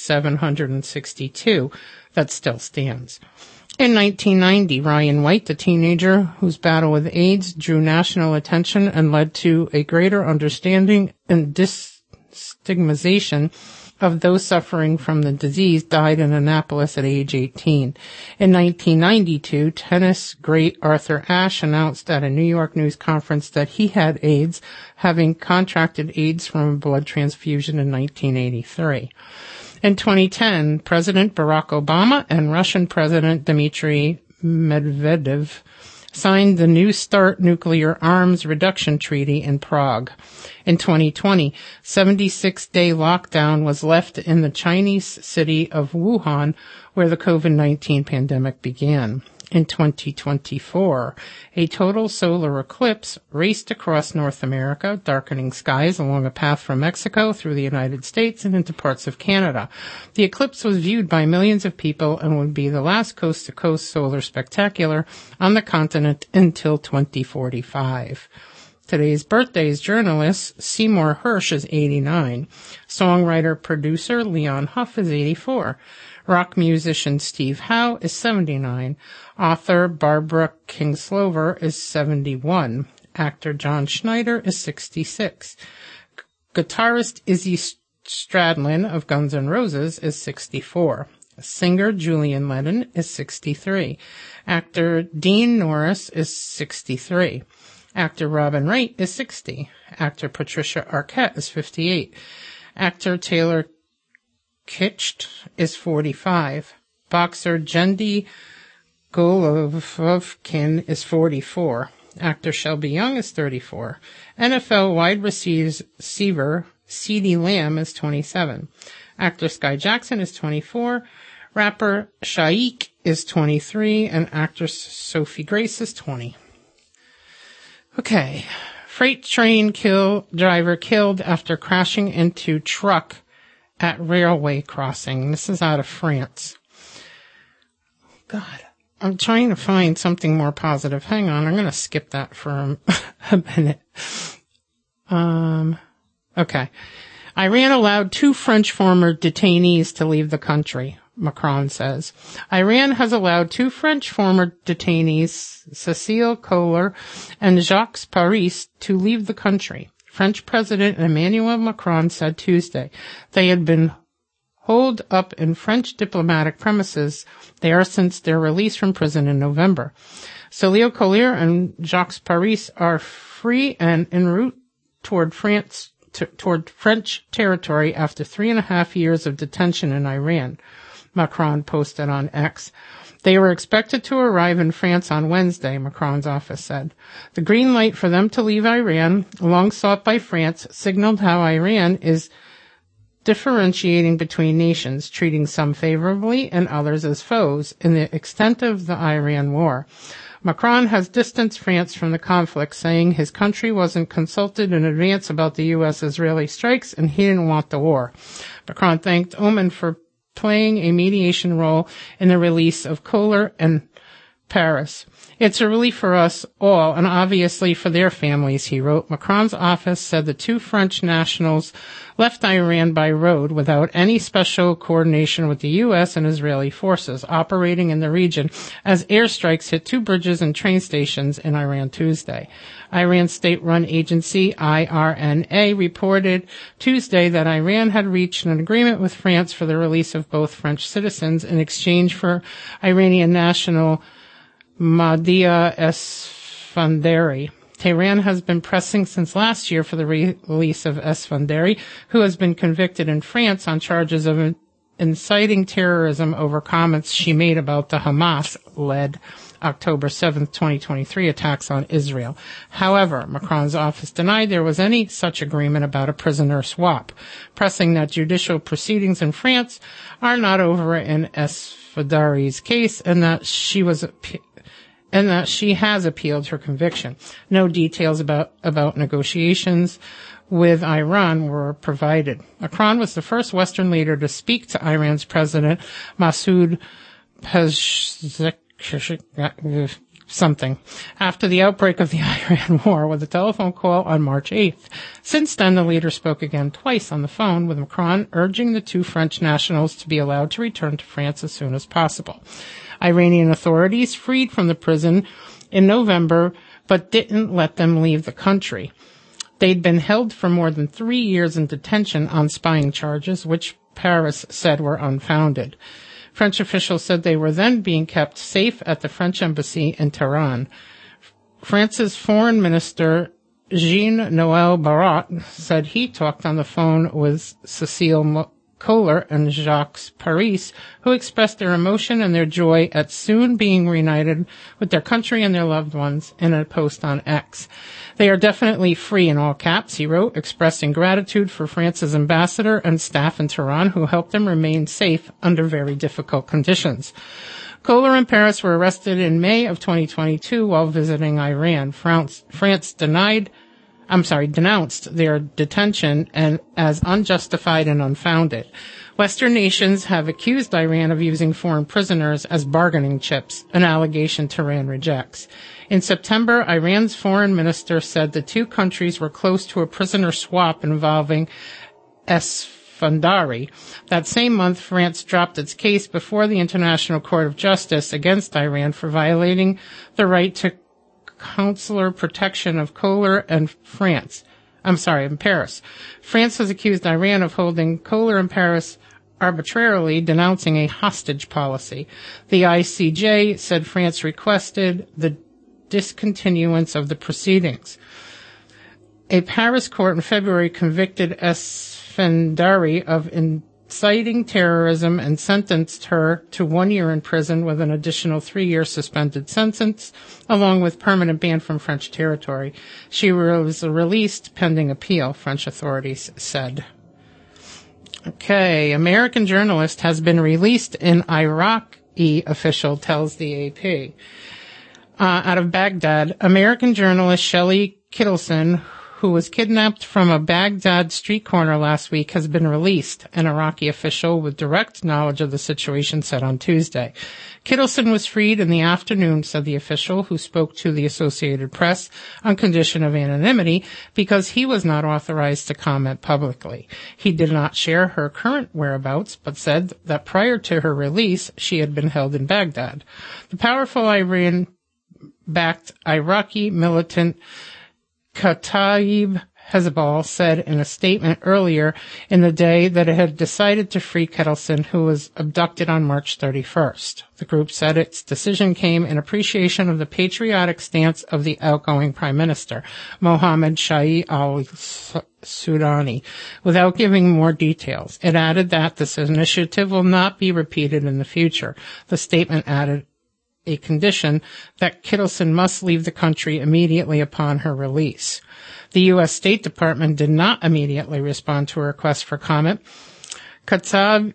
762 that still stands. In 1990, Ryan White, the teenager whose battle with AIDS drew national attention and led to a greater understanding and destigmatization of those suffering from the disease, died in Annapolis at age 18. In 1992, tennis great Arthur Ashe announced at a New York news conference that he had AIDS, having contracted AIDS from a blood transfusion in 1983. In 2010, President Barack Obama and Russian President Dmitry Medvedev signed the New START nuclear arms reduction treaty in Prague. In 2020, 76-day lockdown was left in the Chinese city of Wuhan, where the COVID-19 pandemic began. In 2024, a total solar eclipse raced across North America, darkening skies along a path from Mexico through the United States and into parts of Canada. The eclipse was viewed by millions of people and would be the last coast-to-coast solar spectacular on the continent until 2045. Today's birthdays journalist Seymour Hersh is 89. Songwriter-producer Leon Huff is 84. Rock musician Steve Howe is 79. Author Barbara Kingslover is 71. Actor John Schneider is 66. Guitarist Izzy Stradlin of Guns N' Roses is 64. Singer Julian Lennon is 63. Actor Dean Norris is 63. Actor Robin Wright is 60. Actor Patricia Arquette is 58. Actor Taylor Kitsch is 45. Boxer Gennady Golovkin is 44. Actor Shelby Young is 34. NFL wide receiver CeeDee Lamb is 27. Actor Sky Jackson is 24. Rapper Shaik is 23. And actress Sophie Grace is 20. Okay. Freight train driver killed after crashing into truck at railway crossing. This is out of France. God, I'm trying to find something more positive. Hang on, I'm going to skip that for a minute. Okay. Iran allowed 2 French former detainees to leave the country, Macron says. Iran has allowed 2 French former detainees, Cécile Kohler and Jacques Paris, to leave the country. French President Emmanuel Macron said Tuesday they had been holed up in French diplomatic premises there since their release from prison in November. Cécile Kohler and Jacques Paris are free and en route toward French territory after 3.5 years of detention in Iran, Macron posted on X. They were expected to arrive in France on Wednesday, Macron's office said. The green light for them to leave Iran, long sought by France, signaled how Iran is differentiating between nations, treating some favorably and others as foes in the extent of the Iran war. Macron has distanced France from the conflict, saying his country wasn't consulted in advance about the U.S.-Israeli strikes and he didn't want the war. Macron thanked Oman for playing a mediation role in the release of Kohler and Paris. It's a relief for us all and obviously for their families, he wrote. Macron's office said the two French nationals left Iran by road without any special coordination with the U.S. and Israeli forces operating in the region as airstrikes hit two bridges and train stations in Iran Tuesday. Iran's state-run agency, IRNA, reported Tuesday that Iran had reached an agreement with France for the release of both French citizens in exchange for Iranian national Mahdia Esfandari. Tehran has been pressing since last year for the release of Esfandari, who has been convicted in France on charges of inciting terrorism over comments she made about the Hamas-led October 7, 2023 attacks on Israel. However, Macron's office denied there was any such agreement about a prisoner swap, pressing that judicial proceedings in France are not over in Esfandari's case and that she has appealed her conviction. No details about negotiations with Iran were provided. Macron was the first Western leader to speak to Iran's president, Masoud Pezeshkian, after the outbreak of the Iran war with a telephone call on March 8th. Since then, the leader spoke again twice on the phone with Macron, urging the two French nationals to be allowed to return to France as soon as possible. Iranian authorities freed from the prison in November, but didn't let them leave the country. They'd been held for more than 3 years in detention on spying charges, which Paris said were unfounded. French officials said they were then being kept safe at the French embassy in Tehran. France's foreign minister, Jean-Noël Barrot, said he talked on the phone with Cécile Kohler and Jacques Paris, who expressed their emotion and their joy at soon being reunited with their country and their loved ones in a post on X. They are definitely free in all caps, he wrote, expressing gratitude for France's ambassador and staff in Tehran who helped them remain safe under very difficult conditions. Kohler and Paris were arrested in May of 2022 while visiting Iran. France denounced their detention as unjustified and unfounded. Western nations have accused Iran of using foreign prisoners as bargaining chips, an allegation Tehran rejects. In September, Iran's foreign minister said the two countries were close to a prisoner swap involving Esfandari. That same month, France dropped its case before the International Court of Justice against Iran for violating the right to consular protection of Kohler and Paris. France has accused Iran of holding Kohler and Paris arbitrarily, denouncing a hostage policy. The ICJ said France requested the discontinuance of the proceedings. A Paris court in February convicted Esfandari of inciting terrorism and sentenced her to 1 year in prison with an additional 3-year suspended sentence, along with permanent ban from French territory. She was released pending appeal, French authorities said. Okay, American journalist has been released in Iraqi official tells the AP. Out of Baghdad, American journalist Shelley Kittleson, who was kidnapped from a Baghdad street corner last week, has been released, an Iraqi official with direct knowledge of the situation said on Tuesday. Kittleson was freed in the afternoon, said the official, who spoke to the Associated Press on condition of anonymity because he was not authorized to comment publicly. He did not share her current whereabouts, but said that prior to her release, she had been held in Baghdad. The powerful Iran-backed Iraqi militant Kataib Hezbollah said in a statement earlier in the day that it had decided to free Kittleson, who was abducted on March 31st. The group said its decision came in appreciation of the patriotic stance of the outgoing Prime Minister, Mohammed Shia al-Sudani, without giving more details. It added that this initiative will not be repeated in the future. The statement added a condition that Kittleson must leave the country immediately upon her release. The U.S. State Department did not immediately respond to a request for comment. Kataib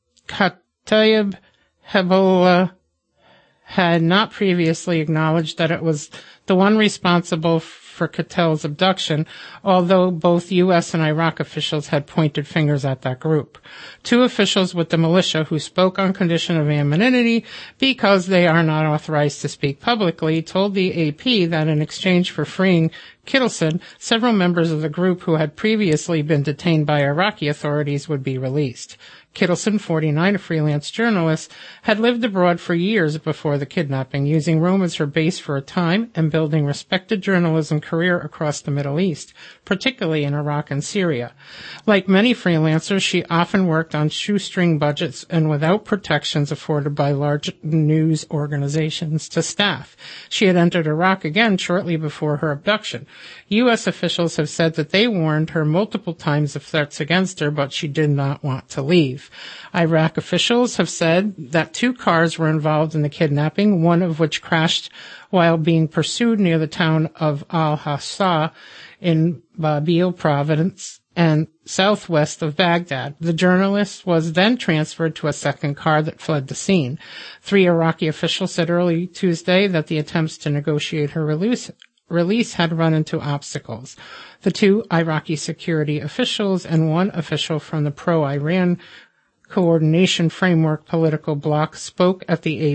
Hezbollah had not previously acknowledged that it was the one responsible for Katel's abduction, although both U.S. and Iraq officials had pointed fingers at that group. Two officials with the militia who spoke on condition of anonymity because they are not authorized to speak publicly told the AP that in exchange for freeing Kittleson, several members of the group who had previously been detained by Iraqi authorities would be released. Kittleson, 49, a freelance journalist, had lived abroad for years before the kidnapping, using Rome as her base for a time and building respected journalism career across the Middle East, particularly in Iraq and Syria. Like many freelancers, she often worked on shoestring budgets and without protections afforded by large news organizations to staff. She had entered Iraq again shortly before her abduction. U.S. officials have said that they warned her multiple times of threats against her, but she did not want to leave. Iraq officials have said that 2 cars were involved in the kidnapping, one of which crashed while being pursued near the town of Al-Hassa in Babil province and southwest of Baghdad. The journalist was then transferred to a second car that fled the scene. 3 Iraqi officials said early Tuesday that the attempts to negotiate her release had run into obstacles. The 2 Iraqi security officials and 1 official from the pro-Iran Coordination Framework political bloc spoke at the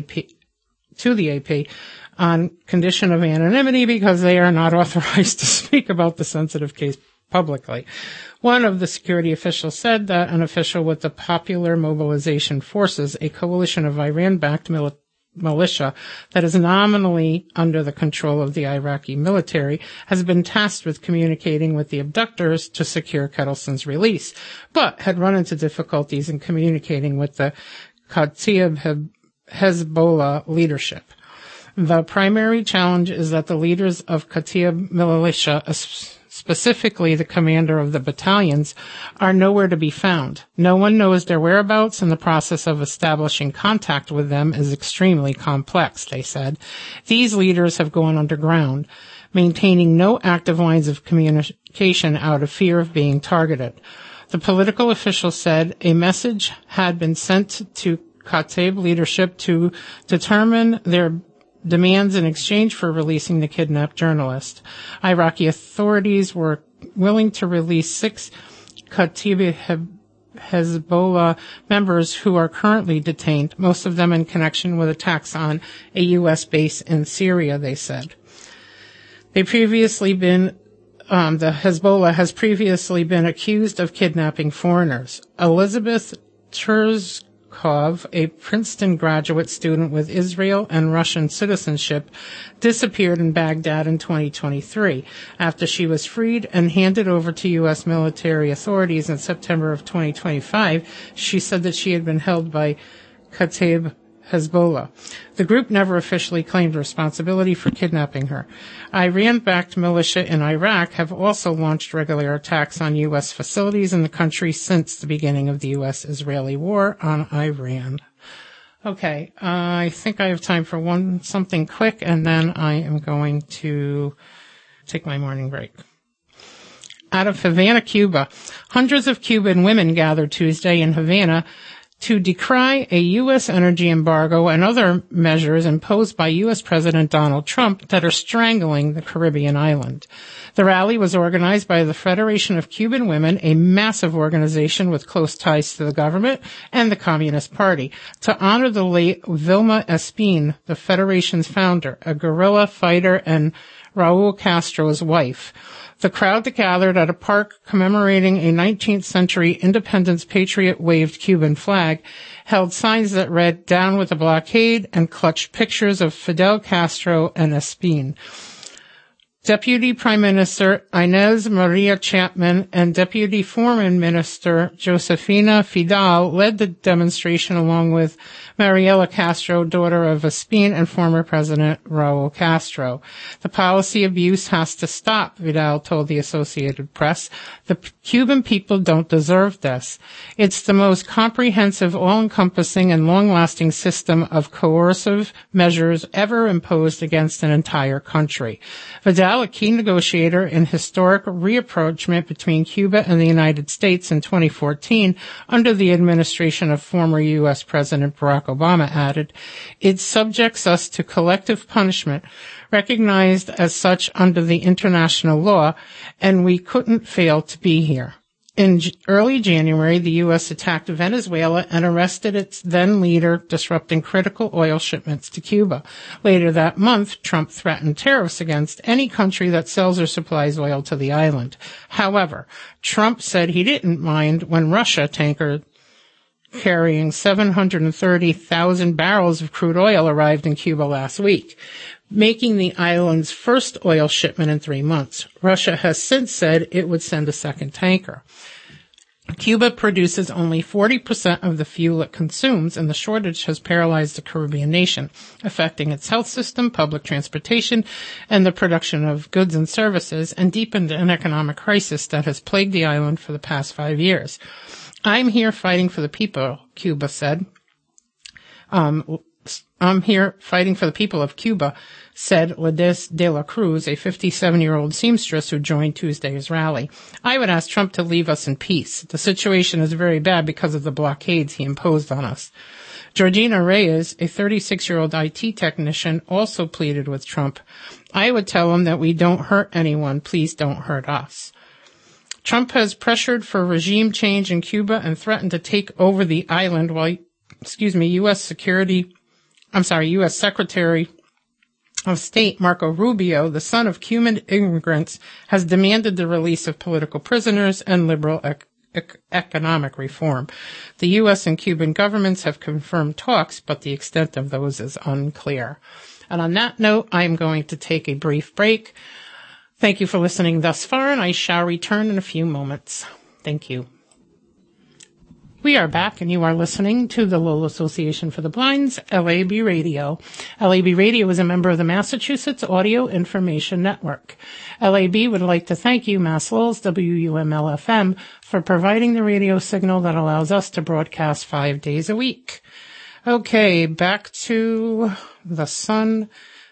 AP on condition of anonymity because they are not authorized to speak about the sensitive case publicly. One of the security officials said that an official with the Popular Mobilization Forces, a coalition of Iran-backed militia that is nominally under the control of the Iraqi military, has been tasked with communicating with the abductors to secure Kittleson's release, but had run into difficulties in communicating with the Kataib Hezbollah leadership. The primary challenge is that the leaders of Kataib militia, specifically the commander of the battalions, are nowhere to be found. No one knows their whereabouts, and the process of establishing contact with them is extremely complex, they said. These leaders have gone underground, maintaining no active lines of communication out of fear of being targeted. The political official said a message had been sent to Kataib leadership to determine their demands in exchange for releasing the kidnapped journalist. Iraqi authorities were willing to release 6 Kataib Hezbollah members who are currently detained, most of them in connection with attacks on a U.S. base in Syria, they said. The Hezbollah has previously been accused of kidnapping foreigners. Elizabeth Terzkov, a Princeton graduate student with Israel and Russian citizenship, disappeared in Baghdad in 2023 after she was freed and handed over to U.S. military authorities in September of 2025. She said that she had been held by Kataib Hezbollah. The group never officially claimed responsibility for kidnapping her. Iran-backed militia in Iraq have also launched regular attacks on U.S. facilities in the country since the beginning of the U.S.-Israeli war on Iran. Okay, I think I have time for something quick, and then I am going to take my morning break. Out of Havana, Cuba, hundreds of Cuban women gathered Tuesday in Havana to decry a U.S. energy embargo and other measures imposed by U.S. President Donald Trump that are strangling the Caribbean island. The rally was organized by the Federation of Cuban Women, a massive organization with close ties to the government and the Communist Party, to honor the late Vilma Espin, the Federation's founder, a guerrilla fighter and Raul Castro's wife. The crowd that gathered at a park commemorating a 19th century independence patriot waved Cuban flag, held signs that read "Down with the Blockade," and clutched pictures of Fidel Castro and Espin. Deputy Prime Minister Inez Maria Chapman and Deputy Foreign Minister Josefina Fidal led the demonstration along with Mariela Castro, daughter of Espin and former President Raul Castro. The policy abuse has to stop, Vidal told the Associated Press. The Cuban people don't deserve this. It's the most comprehensive, all-encompassing, and long-lasting system of coercive measures ever imposed against an entire country. Vidal While a key negotiator in historic reapproachment between Cuba and the United States in 2014 under the administration of former U.S. President Barack Obama added, it subjects us to collective punishment recognized as such under the international law, and we couldn't fail to be here. In early January, the U.S. attacked Venezuela and arrested its then leader, disrupting critical oil shipments to Cuba. Later that month, Trump threatened tariffs against any country that sells or supplies oil to the island. However, Trump said he didn't mind when Russia tanker carrying 730,000 barrels of crude oil arrived in Cuba last week, making the island's first oil shipment in 3 months. Russia has since said it would send a second tanker. Cuba produces only 40% of the fuel it consumes, and the shortage has paralyzed the Caribbean nation, affecting its health system, public transportation, and the production of goods and services, and deepened an economic crisis that has plagued the island for the past 5 years. I'm here fighting for the people, Cuba said. I'm here fighting for the people of Cuba, said Lourdes de la Cruz, a 57-year-old seamstress who joined Tuesday's rally. I would ask Trump to leave us in peace. The situation is very bad because of the blockades he imposed on us. Georgina Reyes, a 36-year-old IT technician, also pleaded with Trump. I would tell him that we don't hurt anyone. Please don't hurt us. Trump has pressured for regime change in Cuba and threatened to take over the island while, U.S. Secretary of State Marco Rubio, the son of Cuban immigrants, has demanded the release of political prisoners and liberal economic reform. The U.S. and Cuban governments have confirmed talks, but the extent of those is unclear. And on that note, I am going to take a brief break. Thank you for listening thus far, and I shall return in a few moments. Thank you. We are back, and you are listening to the Lowell Association for the Blind's LAB Radio. LAB Radio is a member of the Massachusetts Audio Information Network. LAB would like to thank you, Mass Lowell's WUML-FM, for providing the radio signal that allows us to broadcast 5 days a week. Okay, back to the Sun.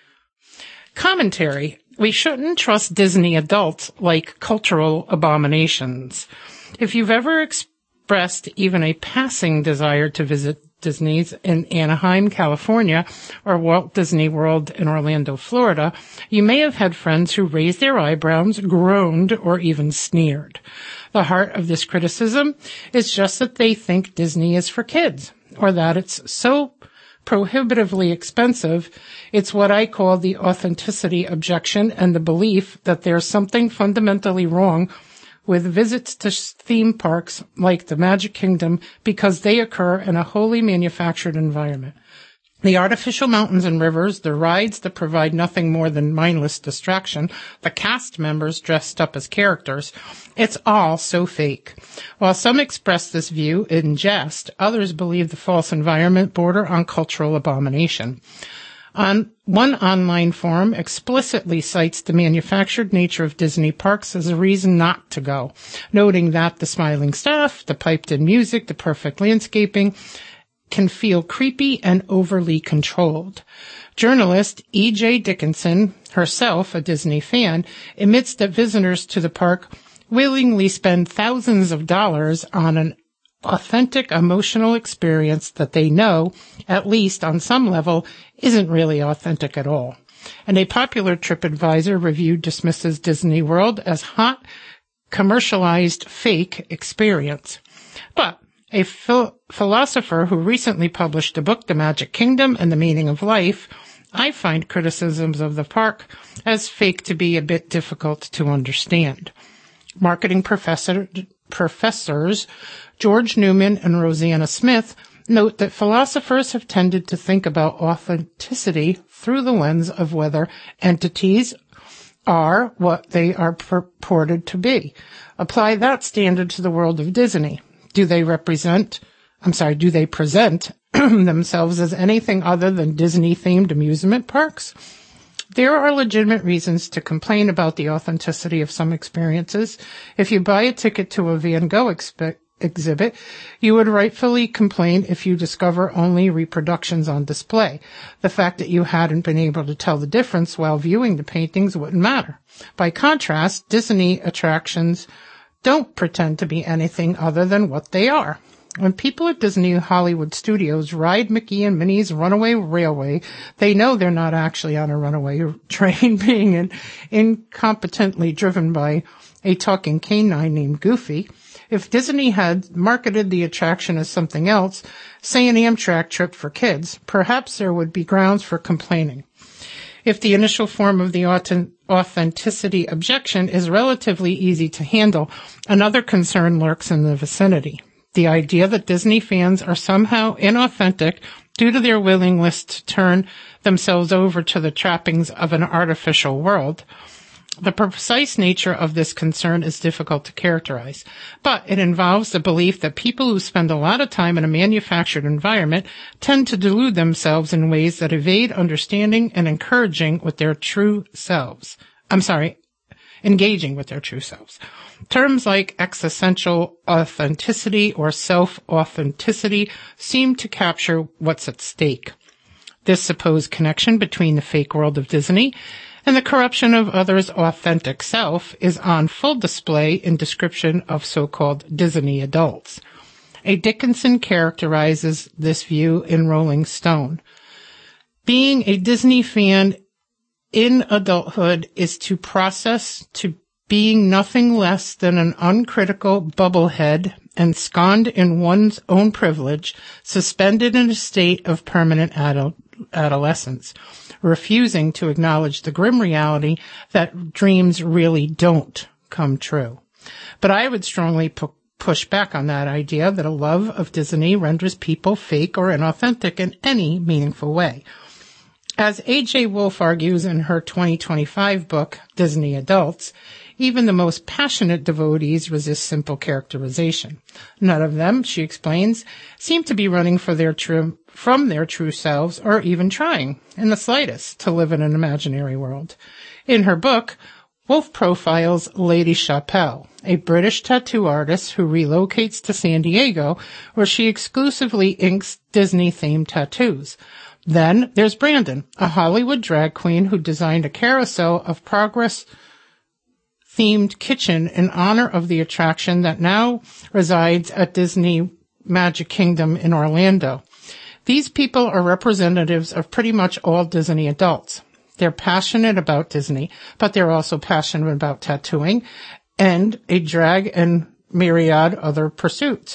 Commentary. We shouldn't trust Disney adults like cultural abominations. If you've ever expressed even a passing desire to visit Disney's in Anaheim, California, or Walt Disney World in Orlando, Florida, you may have had friends who raised their eyebrows, groaned, or even sneered. The heart of this criticism is just that they think Disney is for kids, or that it's so prohibitively expensive. It's what I call the authenticity objection and the belief that there's something fundamentally wrong with visits to theme parks like the Magic Kingdom because they occur in a wholly manufactured environment. The artificial mountains and rivers, the rides that provide nothing more than mindless distraction, the cast members dressed up as characters, it's all so fake. While some express this view in jest, others believe the false environment border on cultural abomination. On one online forum explicitly cites the manufactured nature of Disney parks as a reason not to go, noting that the smiling staff, the piped-in music, the perfect landscaping can feel creepy and overly controlled. Journalist E.J. Dickinson, herself a Disney fan, admits that visitors to the park willingly spend thousands of dollars on an authentic emotional experience that they know, at least on some level, isn't really authentic at all. And a popular TripAdvisor review dismisses Disney World as hot, commercialized fake experience. But a philosopher who recently published the book The Magic Kingdom and the Meaning of Life, I find criticisms of the park as fake to be a bit difficult to understand. Marketing professors George Newman and Rosanna Smith note that philosophers have tended to think about authenticity through the lens of whether entities are what they are purported to be. Apply that standard to the world of Disney. Do they present themselves as anything other than Disney-themed amusement parks? There are legitimate reasons to complain about the authenticity of some experiences. If you buy a ticket to a Van Gogh exhibit, you would rightfully complain if you discover only reproductions on display. The fact that you hadn't been able to tell the difference while viewing the paintings wouldn't matter. By contrast, Disney attractions don't pretend to be anything other than what they are. When people at Disney Hollywood Studios ride Mickey and Minnie's Runaway Railway, they know they're not actually on a runaway train being incompetently driven by a talking canine named Goofy. If Disney had marketed the attraction as something else, say an Amtrak trip for kids, perhaps there would be grounds for complaining. If the initial form of the authenticity objection is relatively easy to handle, another concern lurks in the vicinity. The idea that Disney fans are somehow inauthentic due to their willingness to turn themselves over to the trappings of an artificial world. The precise nature of this concern is difficult to characterize, but it involves the belief that people who spend a lot of time in a manufactured environment tend to delude themselves in ways that evade understanding and engaging with their true selves. Terms like existential authenticity or self-authenticity seem to capture what's at stake. This supposed connection between the fake world of Disney and the corruption of others' authentic self is on full display in description of so-called Disney adults. A Dickinson characterizes this view in Rolling Stone. Being a Disney fan in adulthood is to process to being nothing less than an uncritical bubblehead ensconced in one's own privilege, suspended in a state of permanent adolescence, refusing to acknowledge the grim reality that dreams really don't come true. But I would strongly push back on that idea that a love of Disney renders people fake or inauthentic in any meaningful way. As A.J. Wolf argues in her 2025 book, Disney Adults, even the most passionate devotees resist simple characterization. None of them, she explains, seem to be running from their true selves or even trying, in the slightest, to live in an imaginary world. In her book, Wolf profiles Lady Chappelle, a British tattoo artist who relocates to San Diego, where she exclusively inks Disney-themed tattoos. Then there's Brandon, a Hollywood drag queen who designed a carousel of Progress-themed kitchen in honor of the attraction that now resides at Disney Magic Kingdom in Orlando. These people are representatives of pretty much all Disney adults. They're passionate about Disney, but they're also passionate about tattooing and a drag and myriad other pursuits.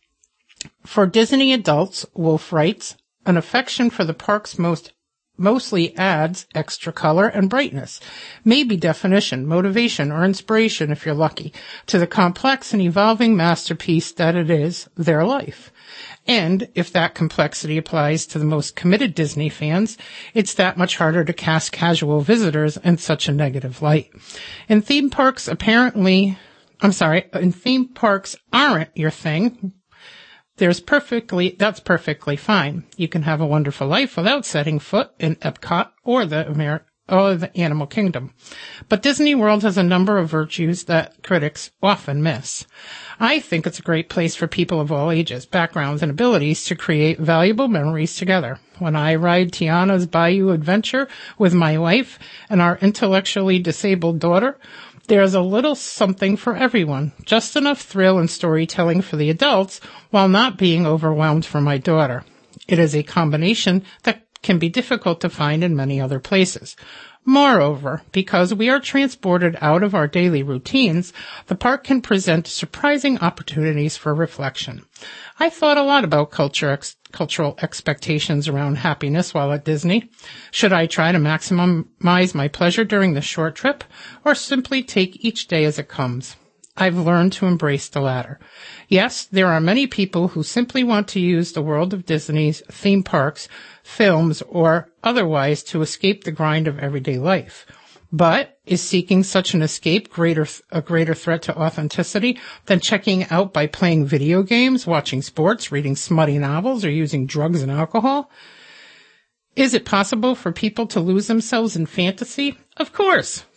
For Disney adults, Wolf writes, an affection for the parks mostly adds extra color and brightness, maybe definition, motivation, or inspiration if you're lucky, to the complex and evolving masterpiece that it is, their life. And if that complexity applies to the most committed Disney fans, it's that much harder to cast casual visitors in such a negative light. And theme parks aren't your thing. That's perfectly fine. You can have a wonderful life without setting foot in Epcot or the Animal Kingdom. But Disney World has a number of virtues that critics often miss. I think it's a great place for people of all ages, backgrounds, and abilities to create valuable memories together. When I ride Tiana's Bayou Adventure with my wife and our intellectually disabled daughter, there's a little something for everyone, just enough thrill and storytelling for the adults while not being overwhelmed for my daughter. It is a combination that can be difficult to find in many other places. Moreover, because we are transported out of our daily routines, the park can present surprising opportunities for reflection. I thought a lot about cultural expectations around happiness while at Disney. Should I try to maximize my pleasure during the short trip, or simply take each day as it comes? I've learned to embrace the latter. Yes, there are many people who simply want to use the world of Disney's theme parks, films, or otherwise to escape the grind of everyday life. But is seeking such an escape a greater threat to authenticity than checking out by playing video games, watching sports, reading smutty novels, or using drugs and alcohol? Is it possible for people to lose themselves in fantasy? Of course.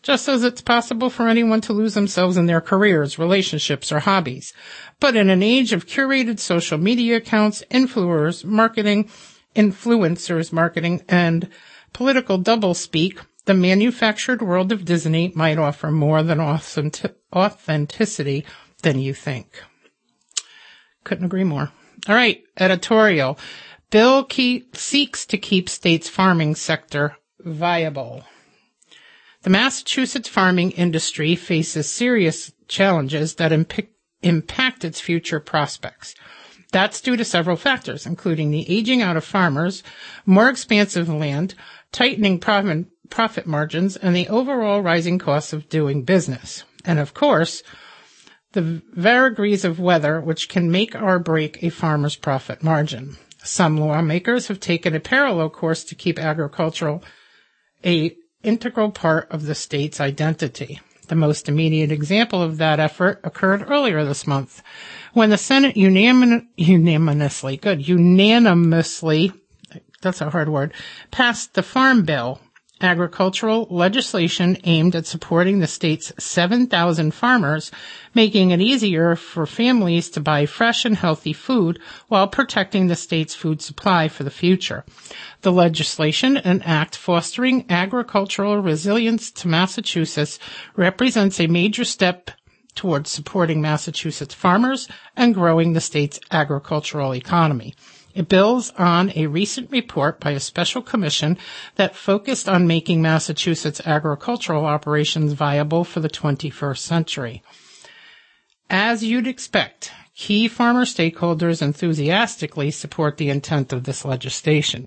just as it's possible for anyone to lose themselves in their careers, relationships, or hobbies. But in an age of curated social media accounts, influencers marketing, and political doublespeak, the manufactured world of Disney might offer more than authenticity than you think. Couldn't agree more. All right, editorial. Bill seeks to keep state's farming sector viable. The Massachusetts farming industry faces serious challenges that impact its future prospects. That's due to several factors, including the aging out of farmers, more expansive land, tightening profit margins, and the overall rising costs of doing business. And of course, the vagaries of weather, which can make or break a farmer's profit margin. Some lawmakers have taken a parallel course to keep agricultural an integral part of the state's identity. The most immediate example of that effort occurred earlier this month, when the Senate unanimously, that's a hard word, passed the Farm Bill, agricultural legislation aimed at supporting the state's 7,000 farmers, making it easier for families to buy fresh and healthy food while protecting the state's food supply for the future. The legislation, an act fostering agricultural resilience to Massachusetts, represents a major step towards supporting Massachusetts farmers and growing the state's agricultural economy. It builds on a recent report by a special commission that focused on making Massachusetts agricultural operations viable for the 21st century. As you'd expect, key farmer stakeholders enthusiastically support the intent of this legislation.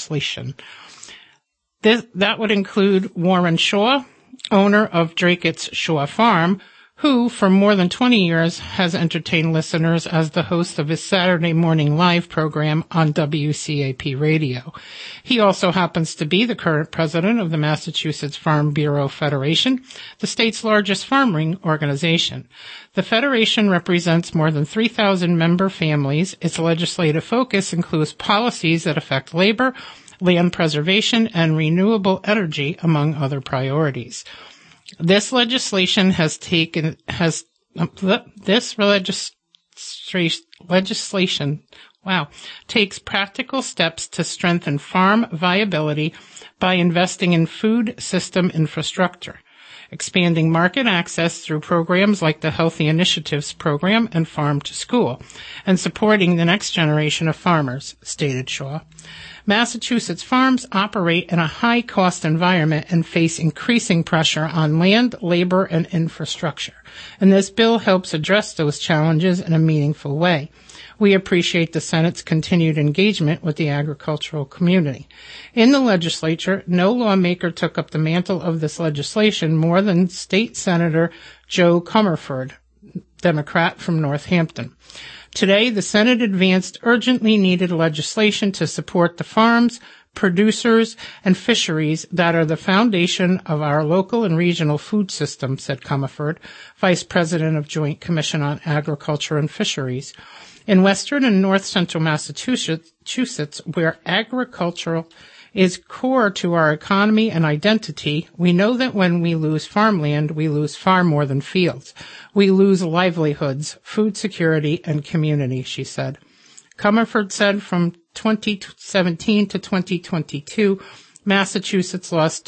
That would include Warren Shaw, owner of Drakett's Shaw Farm, who, for more than 20 years, has entertained listeners as the host of his Saturday morning live program on WCAP Radio. He also happens to be the current president of the Massachusetts Farm Bureau Federation, the state's largest farming organization. The federation represents more than 3,000 member families. Its legislative focus includes policies that affect labor, land preservation, and renewable energy, among other priorities. This legislation takes practical steps to strengthen farm viability by investing in food system infrastructure, expanding market access through programs like the Healthy Initiatives Program and Farm to School, and supporting the next generation of farmers, stated Shaw. Massachusetts farms operate in a high-cost environment and face increasing pressure on land, labor, and infrastructure, and this bill helps address those challenges in a meaningful way. We appreciate the Senate's continued engagement with the agricultural community. In the legislature, no lawmaker took up the mantle of this legislation more than State Senator Joe Comerford, Democrat from Northampton. Today, the Senate advanced urgently needed legislation to support the farms, producers, and fisheries that are the foundation of our local and regional food system, said Comerford, Vice President of Joint Commission on Agriculture and Fisheries. In western and north-central Massachusetts, where agriculture is core to our economy and identity, we know that when we lose farmland, we lose far more than fields. We lose livelihoods, food security, and community, she said. Comerford said from 2017 to 2022, Massachusetts lost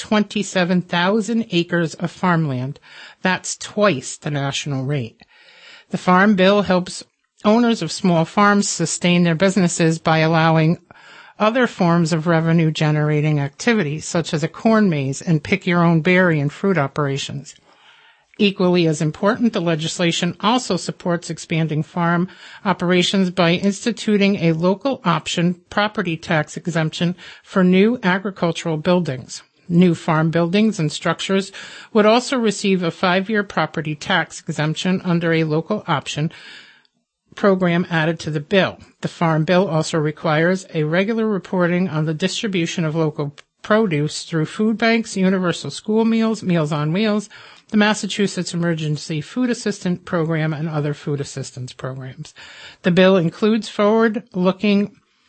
27,000 acres of farmland. That's twice the national rate. The Farm Bill helps owners of small farms sustain their businesses by allowing other forms of revenue-generating activities, such as a corn maze and pick-your-own-berry and fruit operations. Equally as important, the legislation also supports expanding farm operations by instituting a local option property tax exemption for new agricultural buildings. New farm buildings and structures would also receive a 5-year property tax exemption under a local option program added to the bill. The Farm Bill also requires a regular reporting on the distribution of local produce through food banks, universal school meals, Meals on Wheels, the Massachusetts Emergency Food Assistance Program, and other food assistance programs. The bill includes forward-looking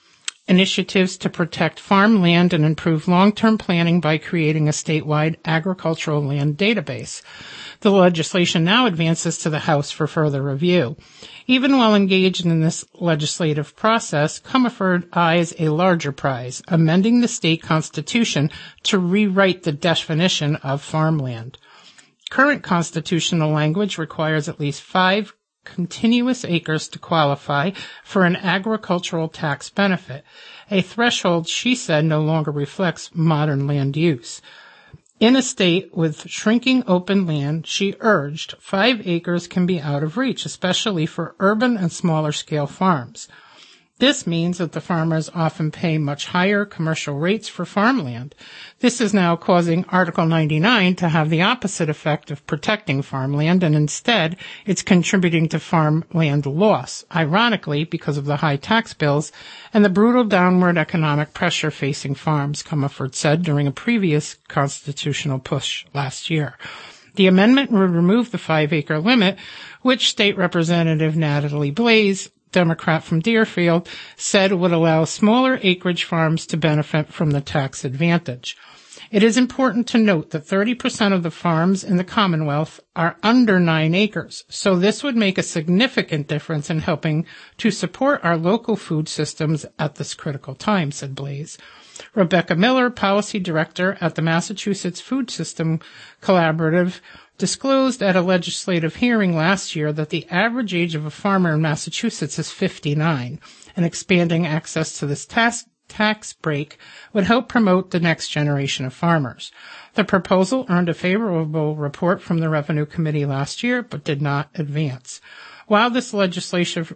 initiatives to protect farmland and improve long-term planning by creating a statewide agricultural land database. The legislation now advances to the House for further review. Even while engaged in this legislative process, Comerford eyes a larger prize, amending the state constitution to rewrite the definition of farmland. Current constitutional language requires at least 5 continuous acres to qualify for an agricultural tax benefit, a threshold she said no longer reflects modern land use. In a state with shrinking open land, she urged 5 acres can be out of reach, especially for urban and smaller scale farms. This means that the farmers often pay much higher commercial rates for farmland. This is now causing Article 99 to have the opposite effect of protecting farmland, and instead it's contributing to farmland loss, ironically because of the high tax bills and the brutal downward economic pressure facing farms, Comerford said during a previous constitutional push last year. The amendment would remove the 5-acre limit, which State Representative Natalie Blaze, Democrat from Deerfield, said would allow smaller acreage farms to benefit from the tax advantage. It is important to note that 30% of the farms in the Commonwealth are under 9 acres, so this would make a significant difference in helping to support our local food systems at this critical time, said Blaze. Rebecca Miller, Policy Director at the Massachusetts Food System Collaborative, disclosed at a legislative hearing last year that the average age of a farmer in Massachusetts is 59, and expanding access to this tax break would help promote the next generation of farmers. The proposal earned a favorable report from the Revenue Committee last year, but did not advance. While this legislative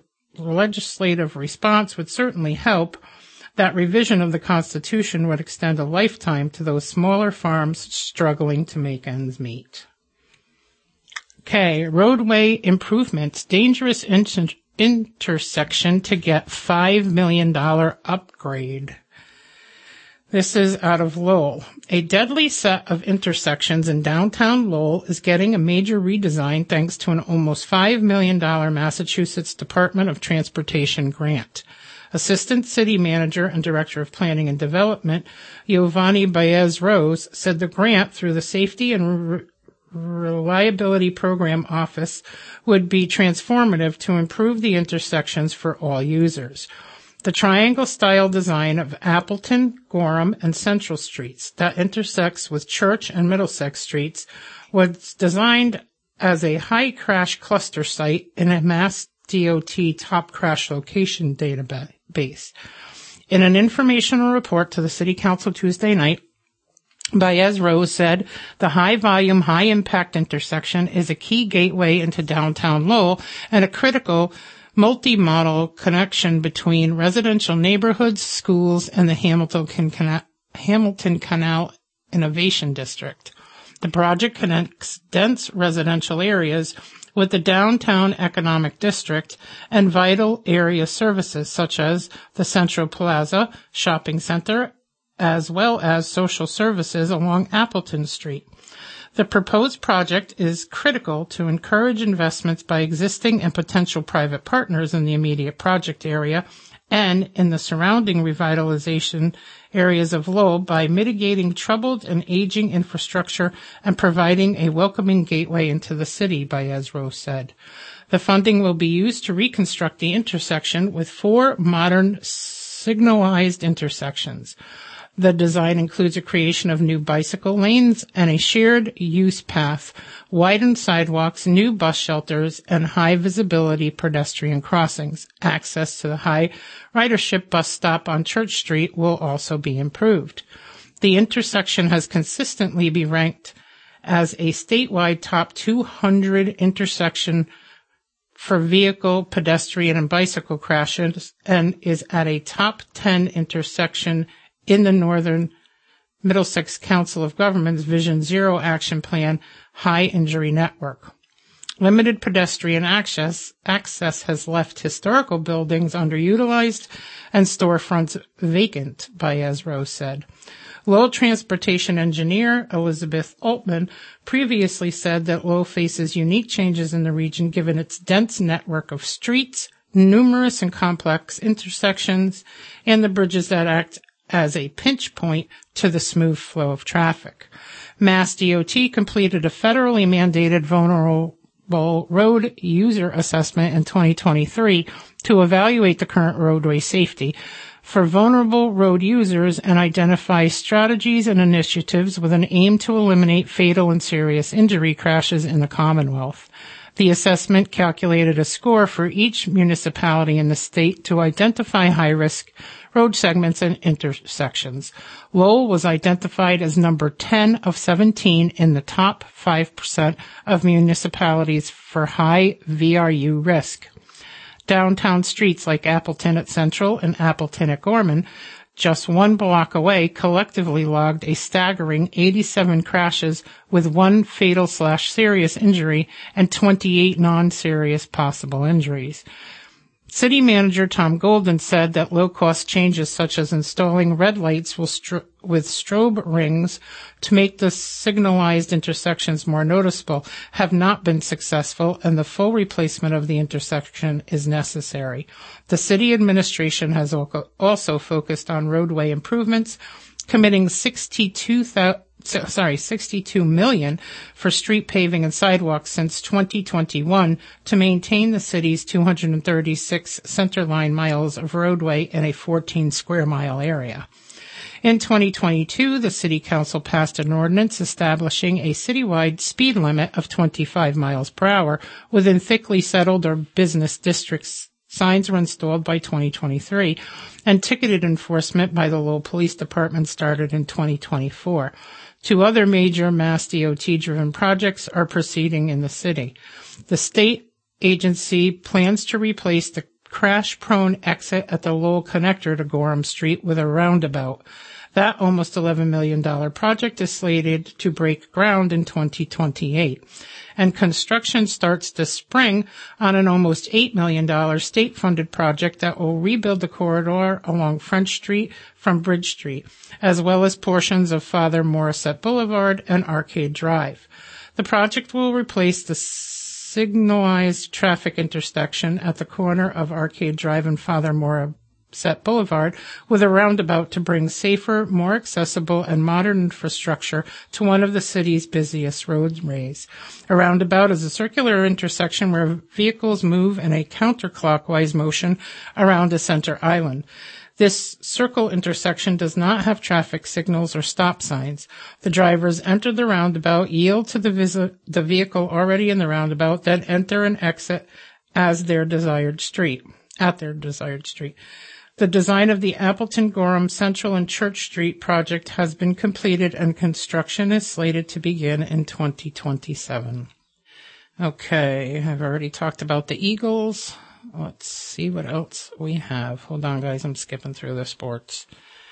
response would certainly help, that revision of the Constitution would extend a lifetime to those smaller farms struggling to make ends meet. Okay, roadway improvements, dangerous intersection to get $5 million upgrade. This is out of Lowell. A deadly set of intersections in downtown Lowell is getting a major redesign thanks to an almost $5 million Massachusetts Department of Transportation grant. Assistant City Manager and Director of Planning and Development, Giovanni Baez-Rose, said the grant through the Safety and Reliability Program Office would be transformative to improve the intersections for all users. The triangle-style design of Appleton, Gorham, and Central Streets that intersects with Church and Middlesex Streets was designed as a high crash cluster site in a Mass DOT top crash location database. In an informational report to the City Council Tuesday night, Baez-Rose said the high-volume, high-impact intersection is a key gateway into downtown Lowell and a critical multi-modal connection between residential neighborhoods, schools, and the Hamilton Canal Innovation District. The project connects dense residential areas with the downtown economic district and vital area services such as the Central Plaza Shopping Center, as well as social services along Appleton Street. The proposed project is critical to encourage investments by existing and potential private partners in the immediate project area and in the surrounding revitalization areas of Lowell by mitigating troubled and aging infrastructure and providing a welcoming gateway into the city, Baez-Rose said. The funding will be used to reconstruct the intersection with 4 modern signalized intersections. The design includes a creation of new bicycle lanes and a shared use path, widened sidewalks, new bus shelters, and high visibility pedestrian crossings. Access to the high ridership bus stop on Church Street will also be improved. The intersection has consistently been ranked as a statewide top 200 intersection for vehicle, pedestrian, and bicycle crashes and is at a top 10 intersection in the Northern Middlesex Council of Governments Vision Zero Action Plan High Injury Network. Limited pedestrian access has left historical buildings underutilized and storefronts vacant, Baez-Rose said. Lowell transportation engineer Elizabeth Altman previously said that Lowell faces unique changes in the region given its dense network of streets, numerous and complex intersections, and the bridges that act as a pinch point to the smooth flow of traffic. Mass DOT completed a federally mandated vulnerable road user assessment in 2023 to evaluate the current roadway safety for vulnerable road users and identify strategies and initiatives with an aim to eliminate fatal and serious injury crashes in the Commonwealth. The assessment calculated a score for each municipality in the state to identify high-risk road segments and intersections. Lowell was identified as number 10 of 17 in the top 5% of municipalities for high VRU risk. Downtown streets like Appleton at Central and Appleton at Gorman, just 1 block away, collectively logged a staggering 87 crashes with 1 fatal/serious injury and 28 non-serious possible injuries. City Manager Tom Golden said that low-cost changes such as installing red lights with strobe rings to make the signalized intersections more noticeable have not been successful, and the full replacement of the intersection is necessary. The city administration has also focused on roadway improvements, committing $62 million for street paving and sidewalks since 2021 to maintain the city's 236 centerline miles of roadway in a 14 square mile area. In 2022, the City Council passed an ordinance establishing a citywide speed limit of 25 miles per hour within thickly settled or business districts. Signs were installed by 2023, and ticketed enforcement by the Lowell Police Department started in 2024. 2 other major Mass DOT-driven projects are proceeding in the city. The state agency plans to replace the crash-prone exit at the Lowell connector to Gorham Street with a roundabout. That almost $11 million project is slated to break ground in 2028. And construction starts this spring on an almost $8 million state-funded project that will rebuild the corridor along French Street from Bridge Street, as well as portions of Father Morissette Boulevard and Arcade Drive. The project will replace the signalized traffic intersection at the corner of Arcade Drive and Father Morissette Boulevard with a roundabout to bring safer, more accessible, and modern infrastructure to one of the city's busiest roadways. A roundabout is a circular intersection where vehicles move in a counterclockwise motion around a center island. This circle intersection does not have traffic signals or stop signs. The drivers enter the roundabout, yield to the vehicle already in the roundabout, then enter and exit at their desired street. The design of the Appleton, Gorham, Central, and Church Street project has been completed, and construction is slated to begin in 2027. Okay, I've already talked about the Eagles. Let's see what else we have. Hold on, guys, I'm skipping through the sports.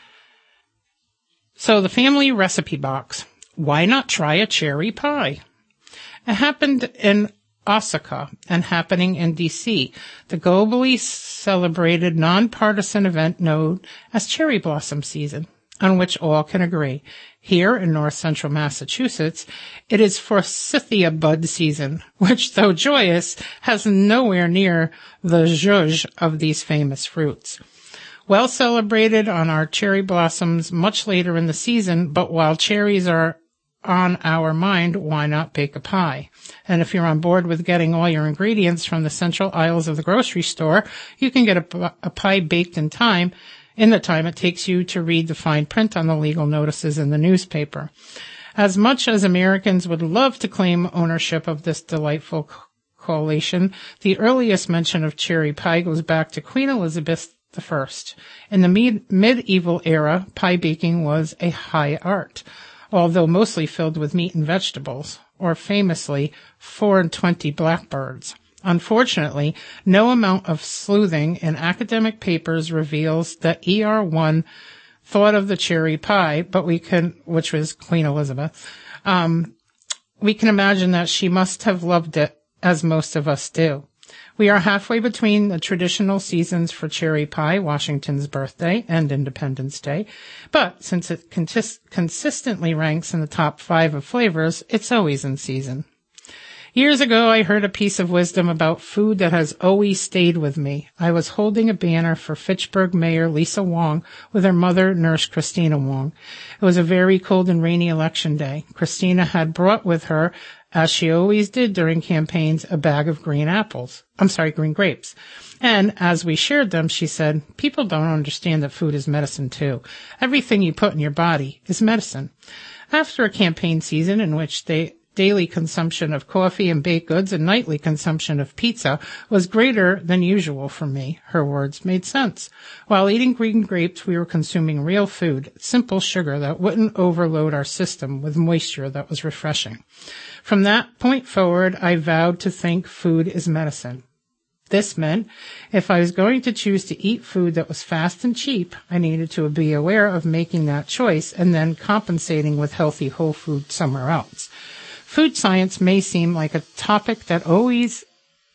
So the family recipe box. Why not try a cherry pie? It happened in Osaka and happening in D.C., the globally celebrated nonpartisan event known as Cherry Blossom Season, on which all can agree. Here in north central Massachusetts, it is forsythia bud season, which, though joyous, has nowhere near the zhuzh of these famous fruits. Well celebrated on our cherry blossoms much later in the season, but while cherries are on our mind, why not bake a pie? And if you're on board with getting all your ingredients from the central aisles of the grocery store, you can get a pie baked in the time it takes you to read the fine print on the legal notices in the newspaper. As much as Americans would love to claim ownership of this delightful collation, the earliest mention of cherry pie goes back to Queen Elizabeth I. In the medieval era, pie baking was a high art, although mostly filled with meat and vegetables, or famously 4 and 20 blackbirds. Unfortunately, no amount of sleuthing in academic papers reveals that ER1 thought of the cherry pie, which was Queen Elizabeth. We can imagine that she must have loved it, as most of us do. We are halfway between the traditional seasons for cherry pie, Washington's birthday, and Independence Day. But since it consistently ranks in the top 5 of flavors, it's always in season. Years ago, I heard a piece of wisdom about food that has always stayed with me. I was holding a banner for Fitchburg Mayor Lisa Wong with her mother, Nurse Christina Wong. It was a very cold and rainy election day. Christina had brought with her, as she always did during campaigns, a bag of green grapes. And as we shared them, she said, people don't understand that food is medicine too. Everything you put in your body is medicine. After a campaign season in which daily consumption of coffee and baked goods and nightly consumption of pizza was greater than usual for me, her words made sense. While eating green grapes, we were consuming real food, simple sugar that wouldn't overload our system with moisture that was refreshing. From that point forward, I vowed to think food is medicine. This meant if I was going to choose to eat food that was fast and cheap, I needed to be aware of making that choice and then compensating with healthy whole food somewhere else. Food science may seem like a topic that's always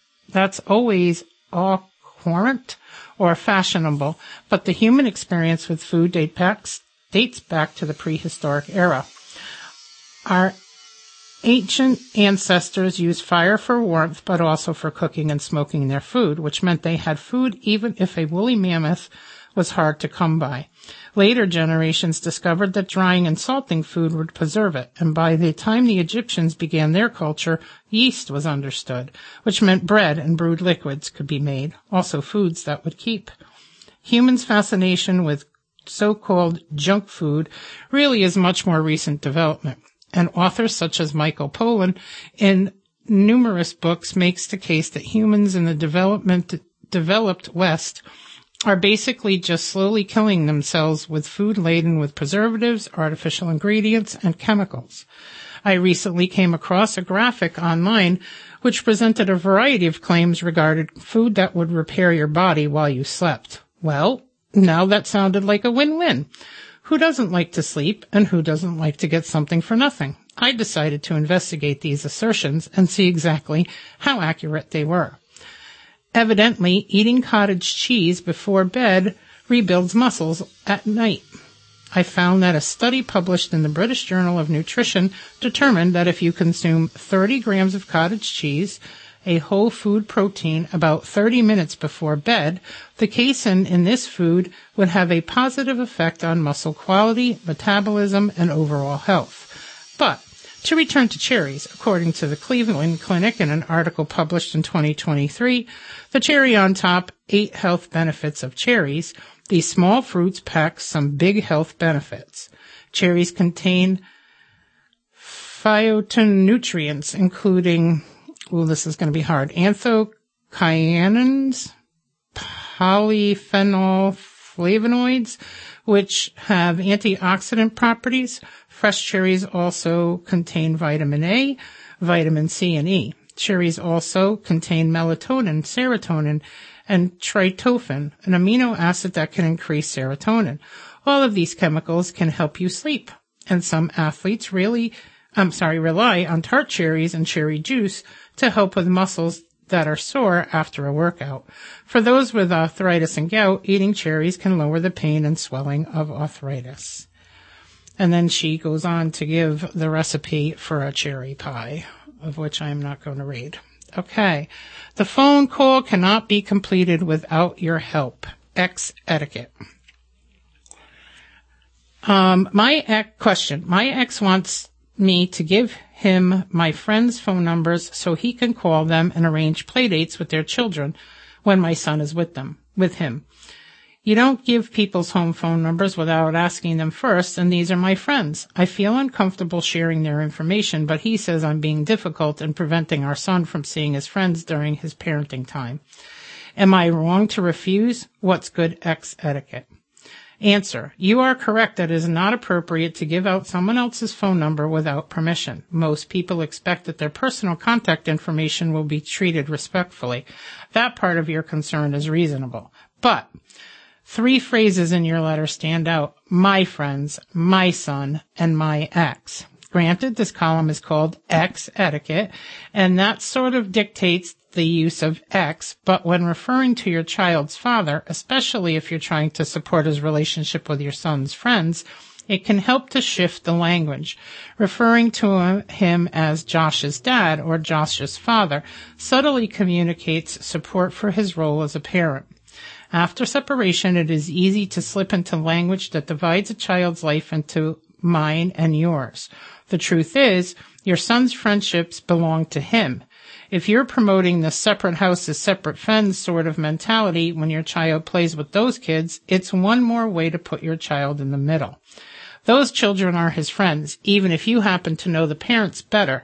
au courant or fashionable, but the human experience with food dates back to the prehistoric era. Our ancient ancestors used fire for warmth, but also for cooking and smoking their food, which meant they had food even if a woolly mammoth was hard to come by. Later generations discovered that drying and salting food would preserve it, and by the time the Egyptians began their culture, yeast was understood, which meant bread and brewed liquids could be made, also foods that would keep. Humans' fascination with so-called junk food really is much more recent development, and authors such as Michael Pollan in numerous books makes the case that humans in the developed West are basically just slowly killing themselves with food laden with preservatives, artificial ingredients, and chemicals. I recently came across a graphic online which presented a variety of claims regarding food that would repair your body while you slept. Well, now that sounded like a win-win. Who doesn't like to sleep, and who doesn't like to get something for nothing? I decided to investigate these assertions and see exactly how accurate they were. Evidently, eating cottage cheese before bed rebuilds muscles at night. I found that a study published in the British Journal of Nutrition determined that if you consume 30 grams of cottage cheese, a whole food protein, about 30 minutes before bed, the casein in this food would have a positive effect on muscle quality, metabolism, and overall health. But to return to cherries, according to the Cleveland Clinic in an article published in 2023, the cherry on top, 8 health benefits of cherries. These small fruits pack some big health benefits. Cherries contain phytonutrients, including, this is going to be hard, anthocyanins, polyphenol flavonoids, which have antioxidant properties. Fresh cherries also contain vitamin A, vitamin C, and E. Cherries also contain melatonin, serotonin, and tryptophan, an amino acid that can increase serotonin. All of these chemicals can help you sleep, and some athletes rely on tart cherries and cherry juice to help with muscles that are sore after a workout. For those with arthritis and gout, eating cherries can lower the pain and swelling of arthritis. And then she goes on to give the recipe for a cherry pie, of which I am not going to read. Okay. The phone call cannot be completed without your help. X etiquette. My ex wants me to give him my friends' phone numbers so he can call them and arrange play dates with their children when my son is with him. You don't give people's home phone numbers without asking them first, and these are my friends. I feel uncomfortable sharing their information, but he says I'm being difficult and preventing our son from seeing his friends during his parenting time. Am I wrong to refuse? What's good ex etiquette? Answer. You are correct that it is not appropriate to give out someone else's phone number without permission. Most people expect that their personal contact information will be treated respectfully. That part of your concern is reasonable. But 3 phrases in your letter stand out: my friends, my son, and my ex. Granted, this column is called X etiquette, and that sort of dictates the use of X, but when referring to your child's father, especially if you're trying to support his relationship with your son's friends, It can help to shift the language. Referring to him as Josh's dad or Josh's father subtly communicates support for his role as a parent. After separation, it is easy to slip into language that divides a child's life into mine and yours. The truth is, your son's friendships belong to him. If you're promoting the separate houses, separate fens sort of mentality when your child plays with those kids, it's one more way to put your child in the middle. Those children are his friends, even if you happen to know the parents better.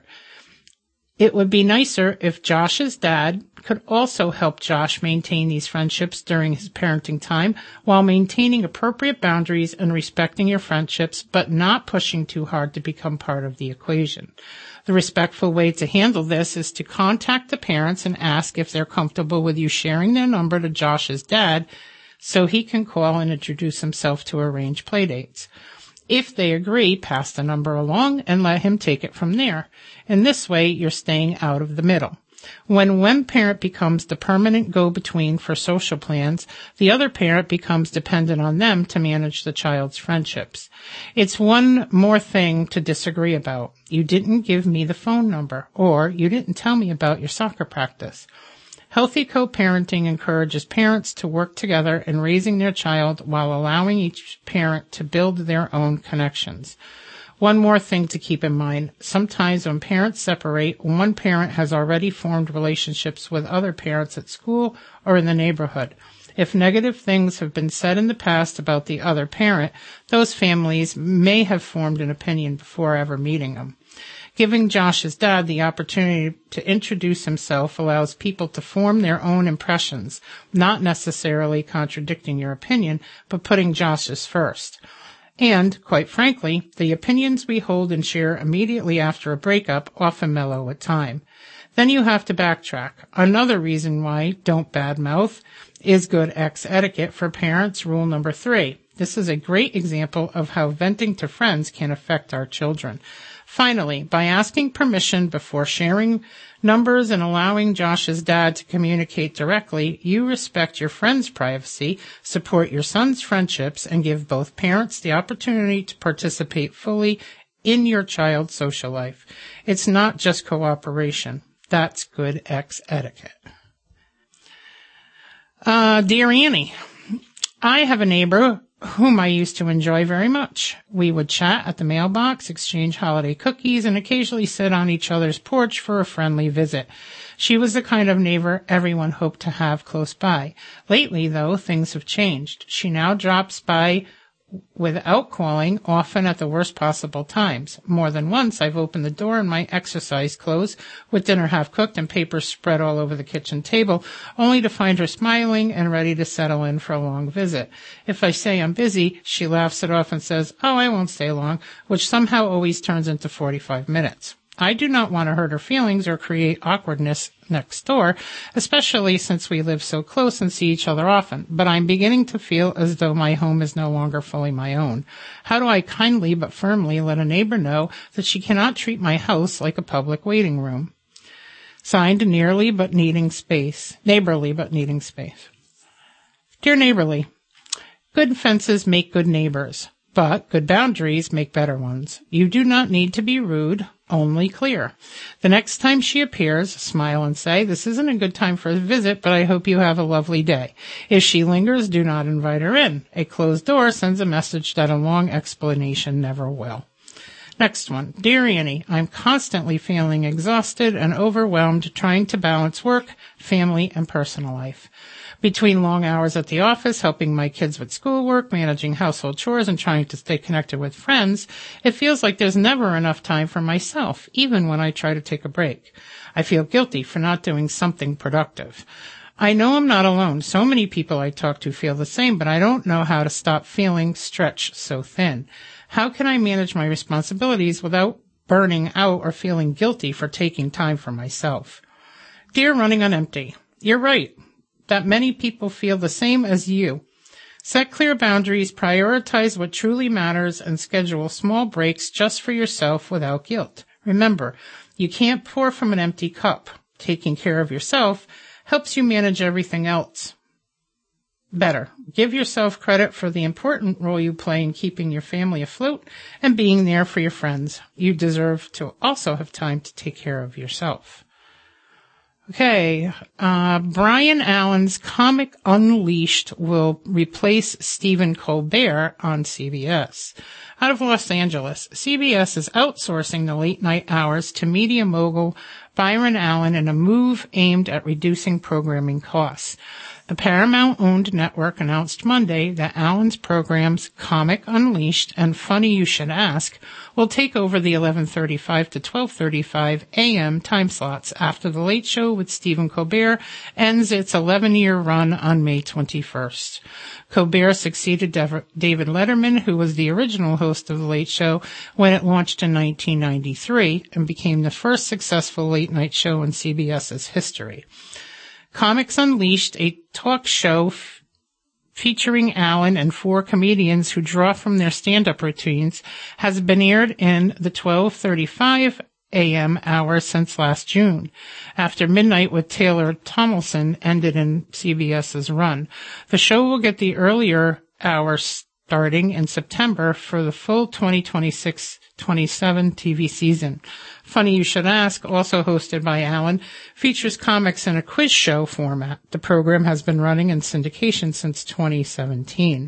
It would be nicer if Josh's dad could also help Josh maintain these friendships during his parenting time while maintaining appropriate boundaries and respecting your friendships, but not pushing too hard to become part of the equation. The respectful way to handle this is to contact the parents and ask if they're comfortable with you sharing their number to Josh's dad so he can call and introduce himself to arrange playdates. If they agree, pass the number along and let him take it from there. In this way, you're staying out of the middle. When one parent becomes the permanent go-between for social plans, the other parent becomes dependent on them to manage the child's friendships. It's one more thing to disagree about. You didn't give me the phone number, or you didn't tell me about your soccer practice. Healthy co-parenting encourages parents to work together in raising their child while allowing each parent to build their own connections. One more thing to keep in mind. Sometimes when parents separate, one parent has already formed relationships with other parents at school or in the neighborhood. If negative things have been said in the past about the other parent, those families may have formed an opinion before ever meeting them. Giving Josh's dad the opportunity to introduce himself allows people to form their own impressions, not necessarily contradicting your opinion, but putting Josh's first. And, quite frankly, the opinions we hold and share immediately after a breakup often mellow with time. Then you have to backtrack. Another reason why don't badmouth is good ex etiquette for parents. Rule number 3. This is a great example of how venting to friends can affect our children. Finally, by asking permission before sharing numbers and allowing Josh's dad to communicate directly, you respect your friend's privacy, support your son's friendships, and give both parents the opportunity to participate fully in your child's social life. It's not just cooperation. That's good ex etiquette. Dear Annie, I have a neighbor whom I used to enjoy very much. We would chat at the mailbox, exchange holiday cookies, and occasionally sit on each other's porch for a friendly visit. She was the kind of neighbor everyone hoped to have close by. Lately, though, things have changed. She now drops by without calling, often at the worst possible times. More than once, I've opened the door in my exercise clothes, with dinner half cooked and papers spread all over the kitchen table, only to find her smiling and ready to settle in for a long visit. If I say I'm busy, she laughs it off and says, "Oh, I won't stay long," which somehow always turns into 45 minutes. I do not want to hurt her feelings or create awkwardness next door, especially since we live so close and see each other often, but I'm beginning to feel as though my home is no longer fully my own. How do I kindly but firmly let a neighbor know that she cannot treat my house like a public waiting room? Signed, Neighborly but needing space. Dear Neighborly, good fences make good neighbors, but good boundaries make better ones. You do not need to be rude, only clear. The next time she appears, smile and say, "This isn't a good time for a visit, but I hope you have a lovely day." If she lingers, do not invite her in. A closed door sends a message that a long explanation never will. Next one. Dear Annie, I'm constantly feeling exhausted and overwhelmed trying to balance work, family, and personal life. Between long hours at the office, helping my kids with schoolwork, managing household chores, and trying to stay connected with friends, it feels like there's never enough time for myself, even when I try to take a break. I feel guilty for not doing something productive. I know I'm not alone. So many people I talk to feel the same, but I don't know how to stop feeling stretched so thin. How can I manage my responsibilities without burning out or feeling guilty for taking time for myself? Dear Running on Empty, you're right that many people feel the same as you. Set clear boundaries, prioritize what truly matters, and schedule small breaks just for yourself without guilt. Remember, you can't pour from an empty cup. Taking care of yourself helps you manage everything else. better. Give yourself credit for the important role you play in keeping your family afloat and being there for your friends. You deserve to also have time to take care of yourself. Okay, Brian Allen's Comic Unleashed will replace Stephen Colbert on CBS. Out of Los Angeles, CBS is outsourcing the late-night hours to media mogul Byron Allen in a move aimed at reducing programming costs. The Paramount-owned network announced Monday that Allen's programs Comic Unleashed and Funny You Should Ask will take over the 11:35 to 12:35 a.m. time slots after The Late Show with Stephen Colbert ends its 11-year run on May 21st. Colbert succeeded David Letterman, who was the original host of The Late Show when it launched in 1993 and became the first successful late-night show in CBS's history. Comics Unleashed, a talk show featuring Allen and 4 comedians who draw from their stand-up routines, has been aired in the 12:35 a.m. hour since last June. After Midnight with Taylor Tomlinson ended in CBS's run. The show will get the earlier hour starting in September for the full 2026-27 TV season. Funny You Should Ask, also hosted by Allen, features comics in a quiz show format. The program has been running in syndication since 2017.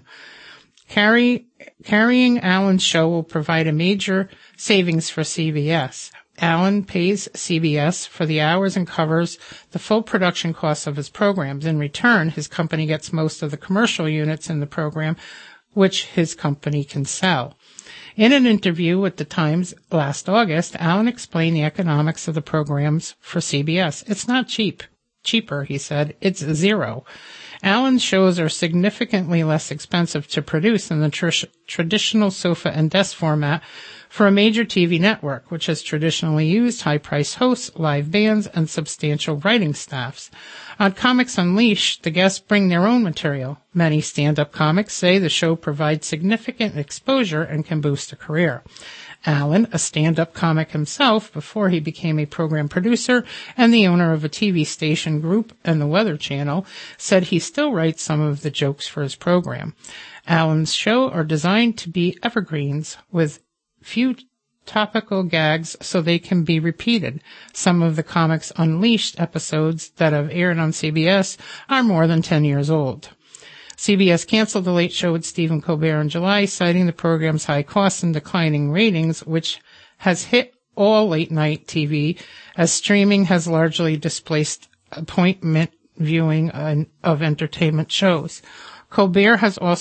Carrying Allen's show will provide a major savings for CBS. Allen pays CBS for the hours and covers the full production costs of his programs. In return, his company gets most of the commercial units in the program, which his company can sell. In an interview with The Times last August, Allen explained the economics of the programs for CBS. It's not cheaper, he said. It's zero. Allen's shows are significantly less expensive to produce than the traditional sofa and desk format for a major TV network, which has traditionally used high-priced hosts, live bands, and substantial writing staffs. On Comics Unleashed, the guests bring their own material. Many stand-up comics say the show provides significant exposure and can boost a career. Allen, a stand-up comic himself before he became a program producer and the owner of a TV station group and the Weather Channel, said he still writes some of the jokes for his program. Allen's show are designed to be evergreens with few topical gags so they can be repeated. Some of the Comics Unleashed episodes that have aired on CBS are more than 10 years old. CBS canceled The Late Show with Stephen Colbert in July, citing the program's high costs and declining ratings, which has hit all late-night TV, as streaming has largely displaced appointment viewing of entertainment shows. Colbert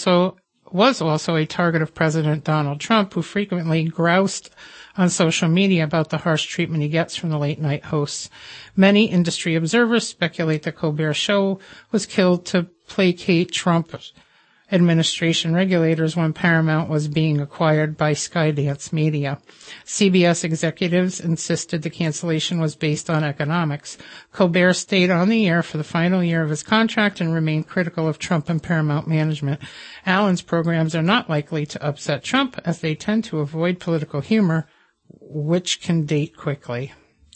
was also a target of President Donald Trump, who frequently groused on social media about the harsh treatment he gets from the late-night hosts. Many industry observers speculate that Colbert's show was killed to placate Trump administration regulators when Paramount was being acquired by Skydance Media. CBS executives insisted the cancellation was based on economics. Colbert stayed on the air for the final year of his contract and remained critical of Trump and Paramount management. Allen's programs are not likely to upset Trump, as they tend to avoid political humor, which can date quickly.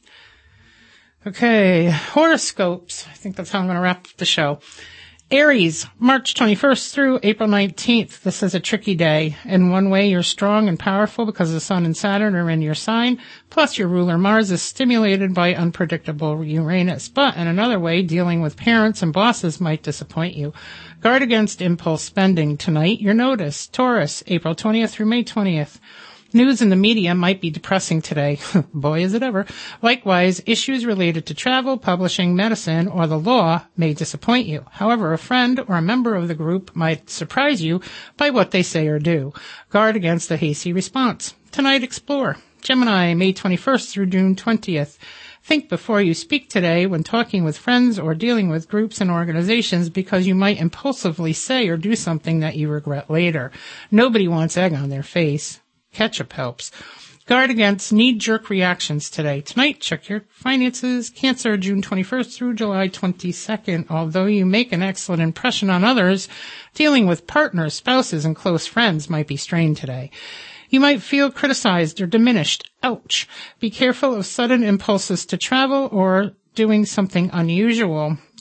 Okay, horoscopes. I think that's how I'm going to wrap up the show. Aries, March 21st through April 19th. This is a tricky day. In one way, you're strong and powerful because the Sun and Saturn are in your sign, plus your ruler Mars is stimulated by unpredictable Uranus. But in another way, dealing with parents and bosses might disappoint you. Guard against impulse spending. Tonight, your notice. Taurus, April 20th through May 20th. News in the media might be depressing today. Boy, is it ever. Likewise, issues related to travel, publishing, medicine, or the law may disappoint you. However, a friend or a member of the group might surprise you by what they say or do. Guard against a hasty response. Tonight, explore. Gemini, May 21st through June 20th. Think before you speak today when talking with friends or dealing with groups and organizations, because you might impulsively say or do something that you regret later. Nobody wants egg on their face. Ketchup helps. Guard against knee-jerk reactions today. Tonight, check your finances. Cancer, June 21st through July 22nd. Although you make an excellent impression on others, dealing with partners, spouses, and close friends might be strained today. You might feel criticized or diminished. Ouch. Be careful of sudden impulses to travel or doing something unusual.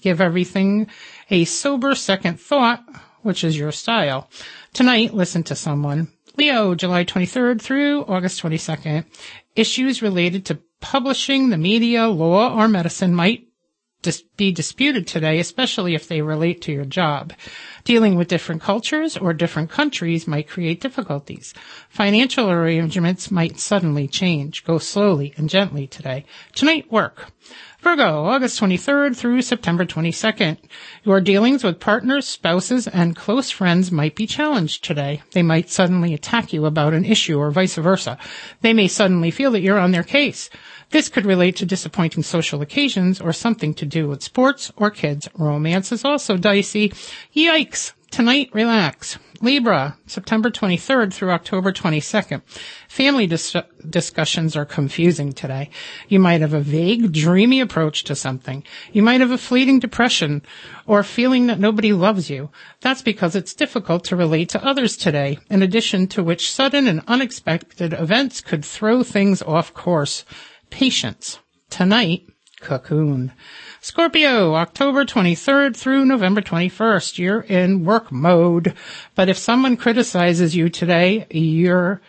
Give everything a sober second thought, which is your style. Tonight, listen to someone. Leo, July 23rd through August 22nd. Issues related to publishing, the media, law, or medicine might be disputed today, especially if they relate to your job. Dealing with different cultures or different countries might create difficulties. Financial arrangements might suddenly change. Go slowly and gently today. Tonight, work. Virgo, August 23rd through September 22nd. Your dealings with partners, spouses, and close friends might be challenged today. They might suddenly attack you about an issue or vice versa. They may suddenly feel that you're on their case. This could relate to disappointing social occasions or something to do with sports or kids. Romance is also dicey. Yikes. Tonight, relax. Libra, September 23rd through October 22nd. Family discussions are confusing today. You might have a vague, dreamy approach to something. You might have a fleeting depression or feeling that nobody loves you. That's because it's difficult to relate to others today, in addition to which sudden and unexpected events could throw things off course. Patience. Tonight, cocoon. Scorpio, October 23rd through November 21st. You're in work mode. But if someone criticizes you today, they're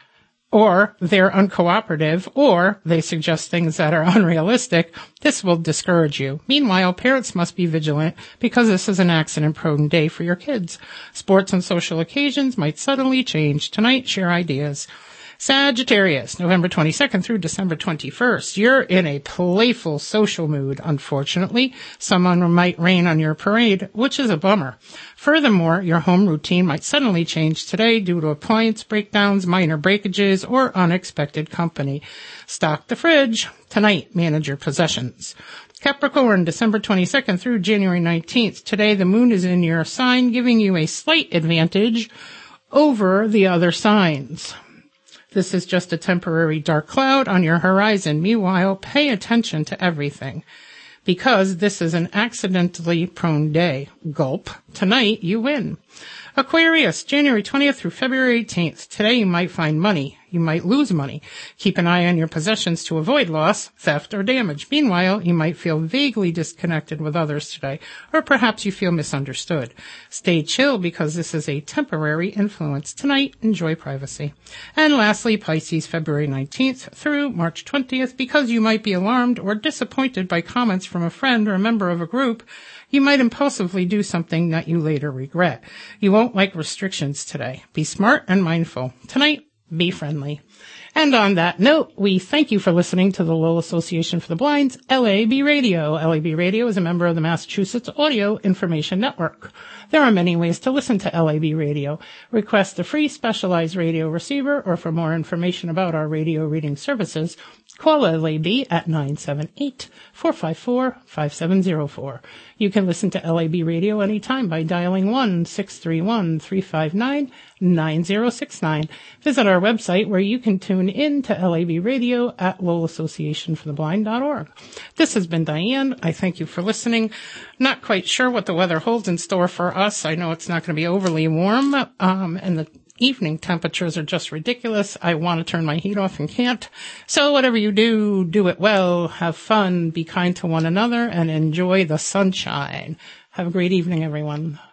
uncooperative, or they suggest things that are unrealistic, this will discourage you. Meanwhile, parents must be vigilant because this is an accident-prone day for your kids. Sports and social occasions might suddenly change. Tonight, share ideas. Sagittarius, November 22nd through December 21st. You're in a playful social mood, unfortunately. Someone might rain on your parade, which is a bummer. Furthermore, your home routine might suddenly change today due to appliance breakdowns, minor breakages, or unexpected company. Stock the fridge. Tonight, manage your possessions. Capricorn, December 22nd through January 19th. Today, the moon is in your sign, giving you a slight advantage over the other signs. This is just a temporary dark cloud on your horizon. Meanwhile, pay attention to everything because this is an accidentally prone day. Gulp. Tonight, you win. Aquarius, January 20th through February 18th. Today, you might find money. You might lose money. Keep an eye on your possessions to avoid loss, theft, or damage. Meanwhile, you might feel vaguely disconnected with others today, or perhaps you feel misunderstood. Stay chill because this is a temporary influence. Tonight, enjoy privacy. And lastly, Pisces, February 19th through March 20th. Because you might be alarmed or disappointed by comments from a friend or a member of a group, you might impulsively do something that you later regret. You won't like restrictions today. Be smart and mindful. Tonight, be friendly. And on that note, we thank you for listening to the Lowell Association for the Blind's LAB Radio. LAB Radio is a member of the Massachusetts Audio Information Network. There are many ways to listen to LAB Radio. Request a free specialized radio receiver, or for more information about our radio reading services, call LAB at 978-454-5704. You can listen to LAB Radio anytime by dialing 1-631-359-9069. Visit our website where you can tune in to LAB Radio at LowellAssociationForTheBlind.org. This has been Diane. I thank you for listening. Not quite sure what the weather holds in store for us. I know it's not going to be overly warm, and the evening temperatures are just ridiculous. I want to turn my heat off and can't. So whatever you do, do it well, have fun, be kind to one another, and enjoy the sunshine. Have a great evening, everyone.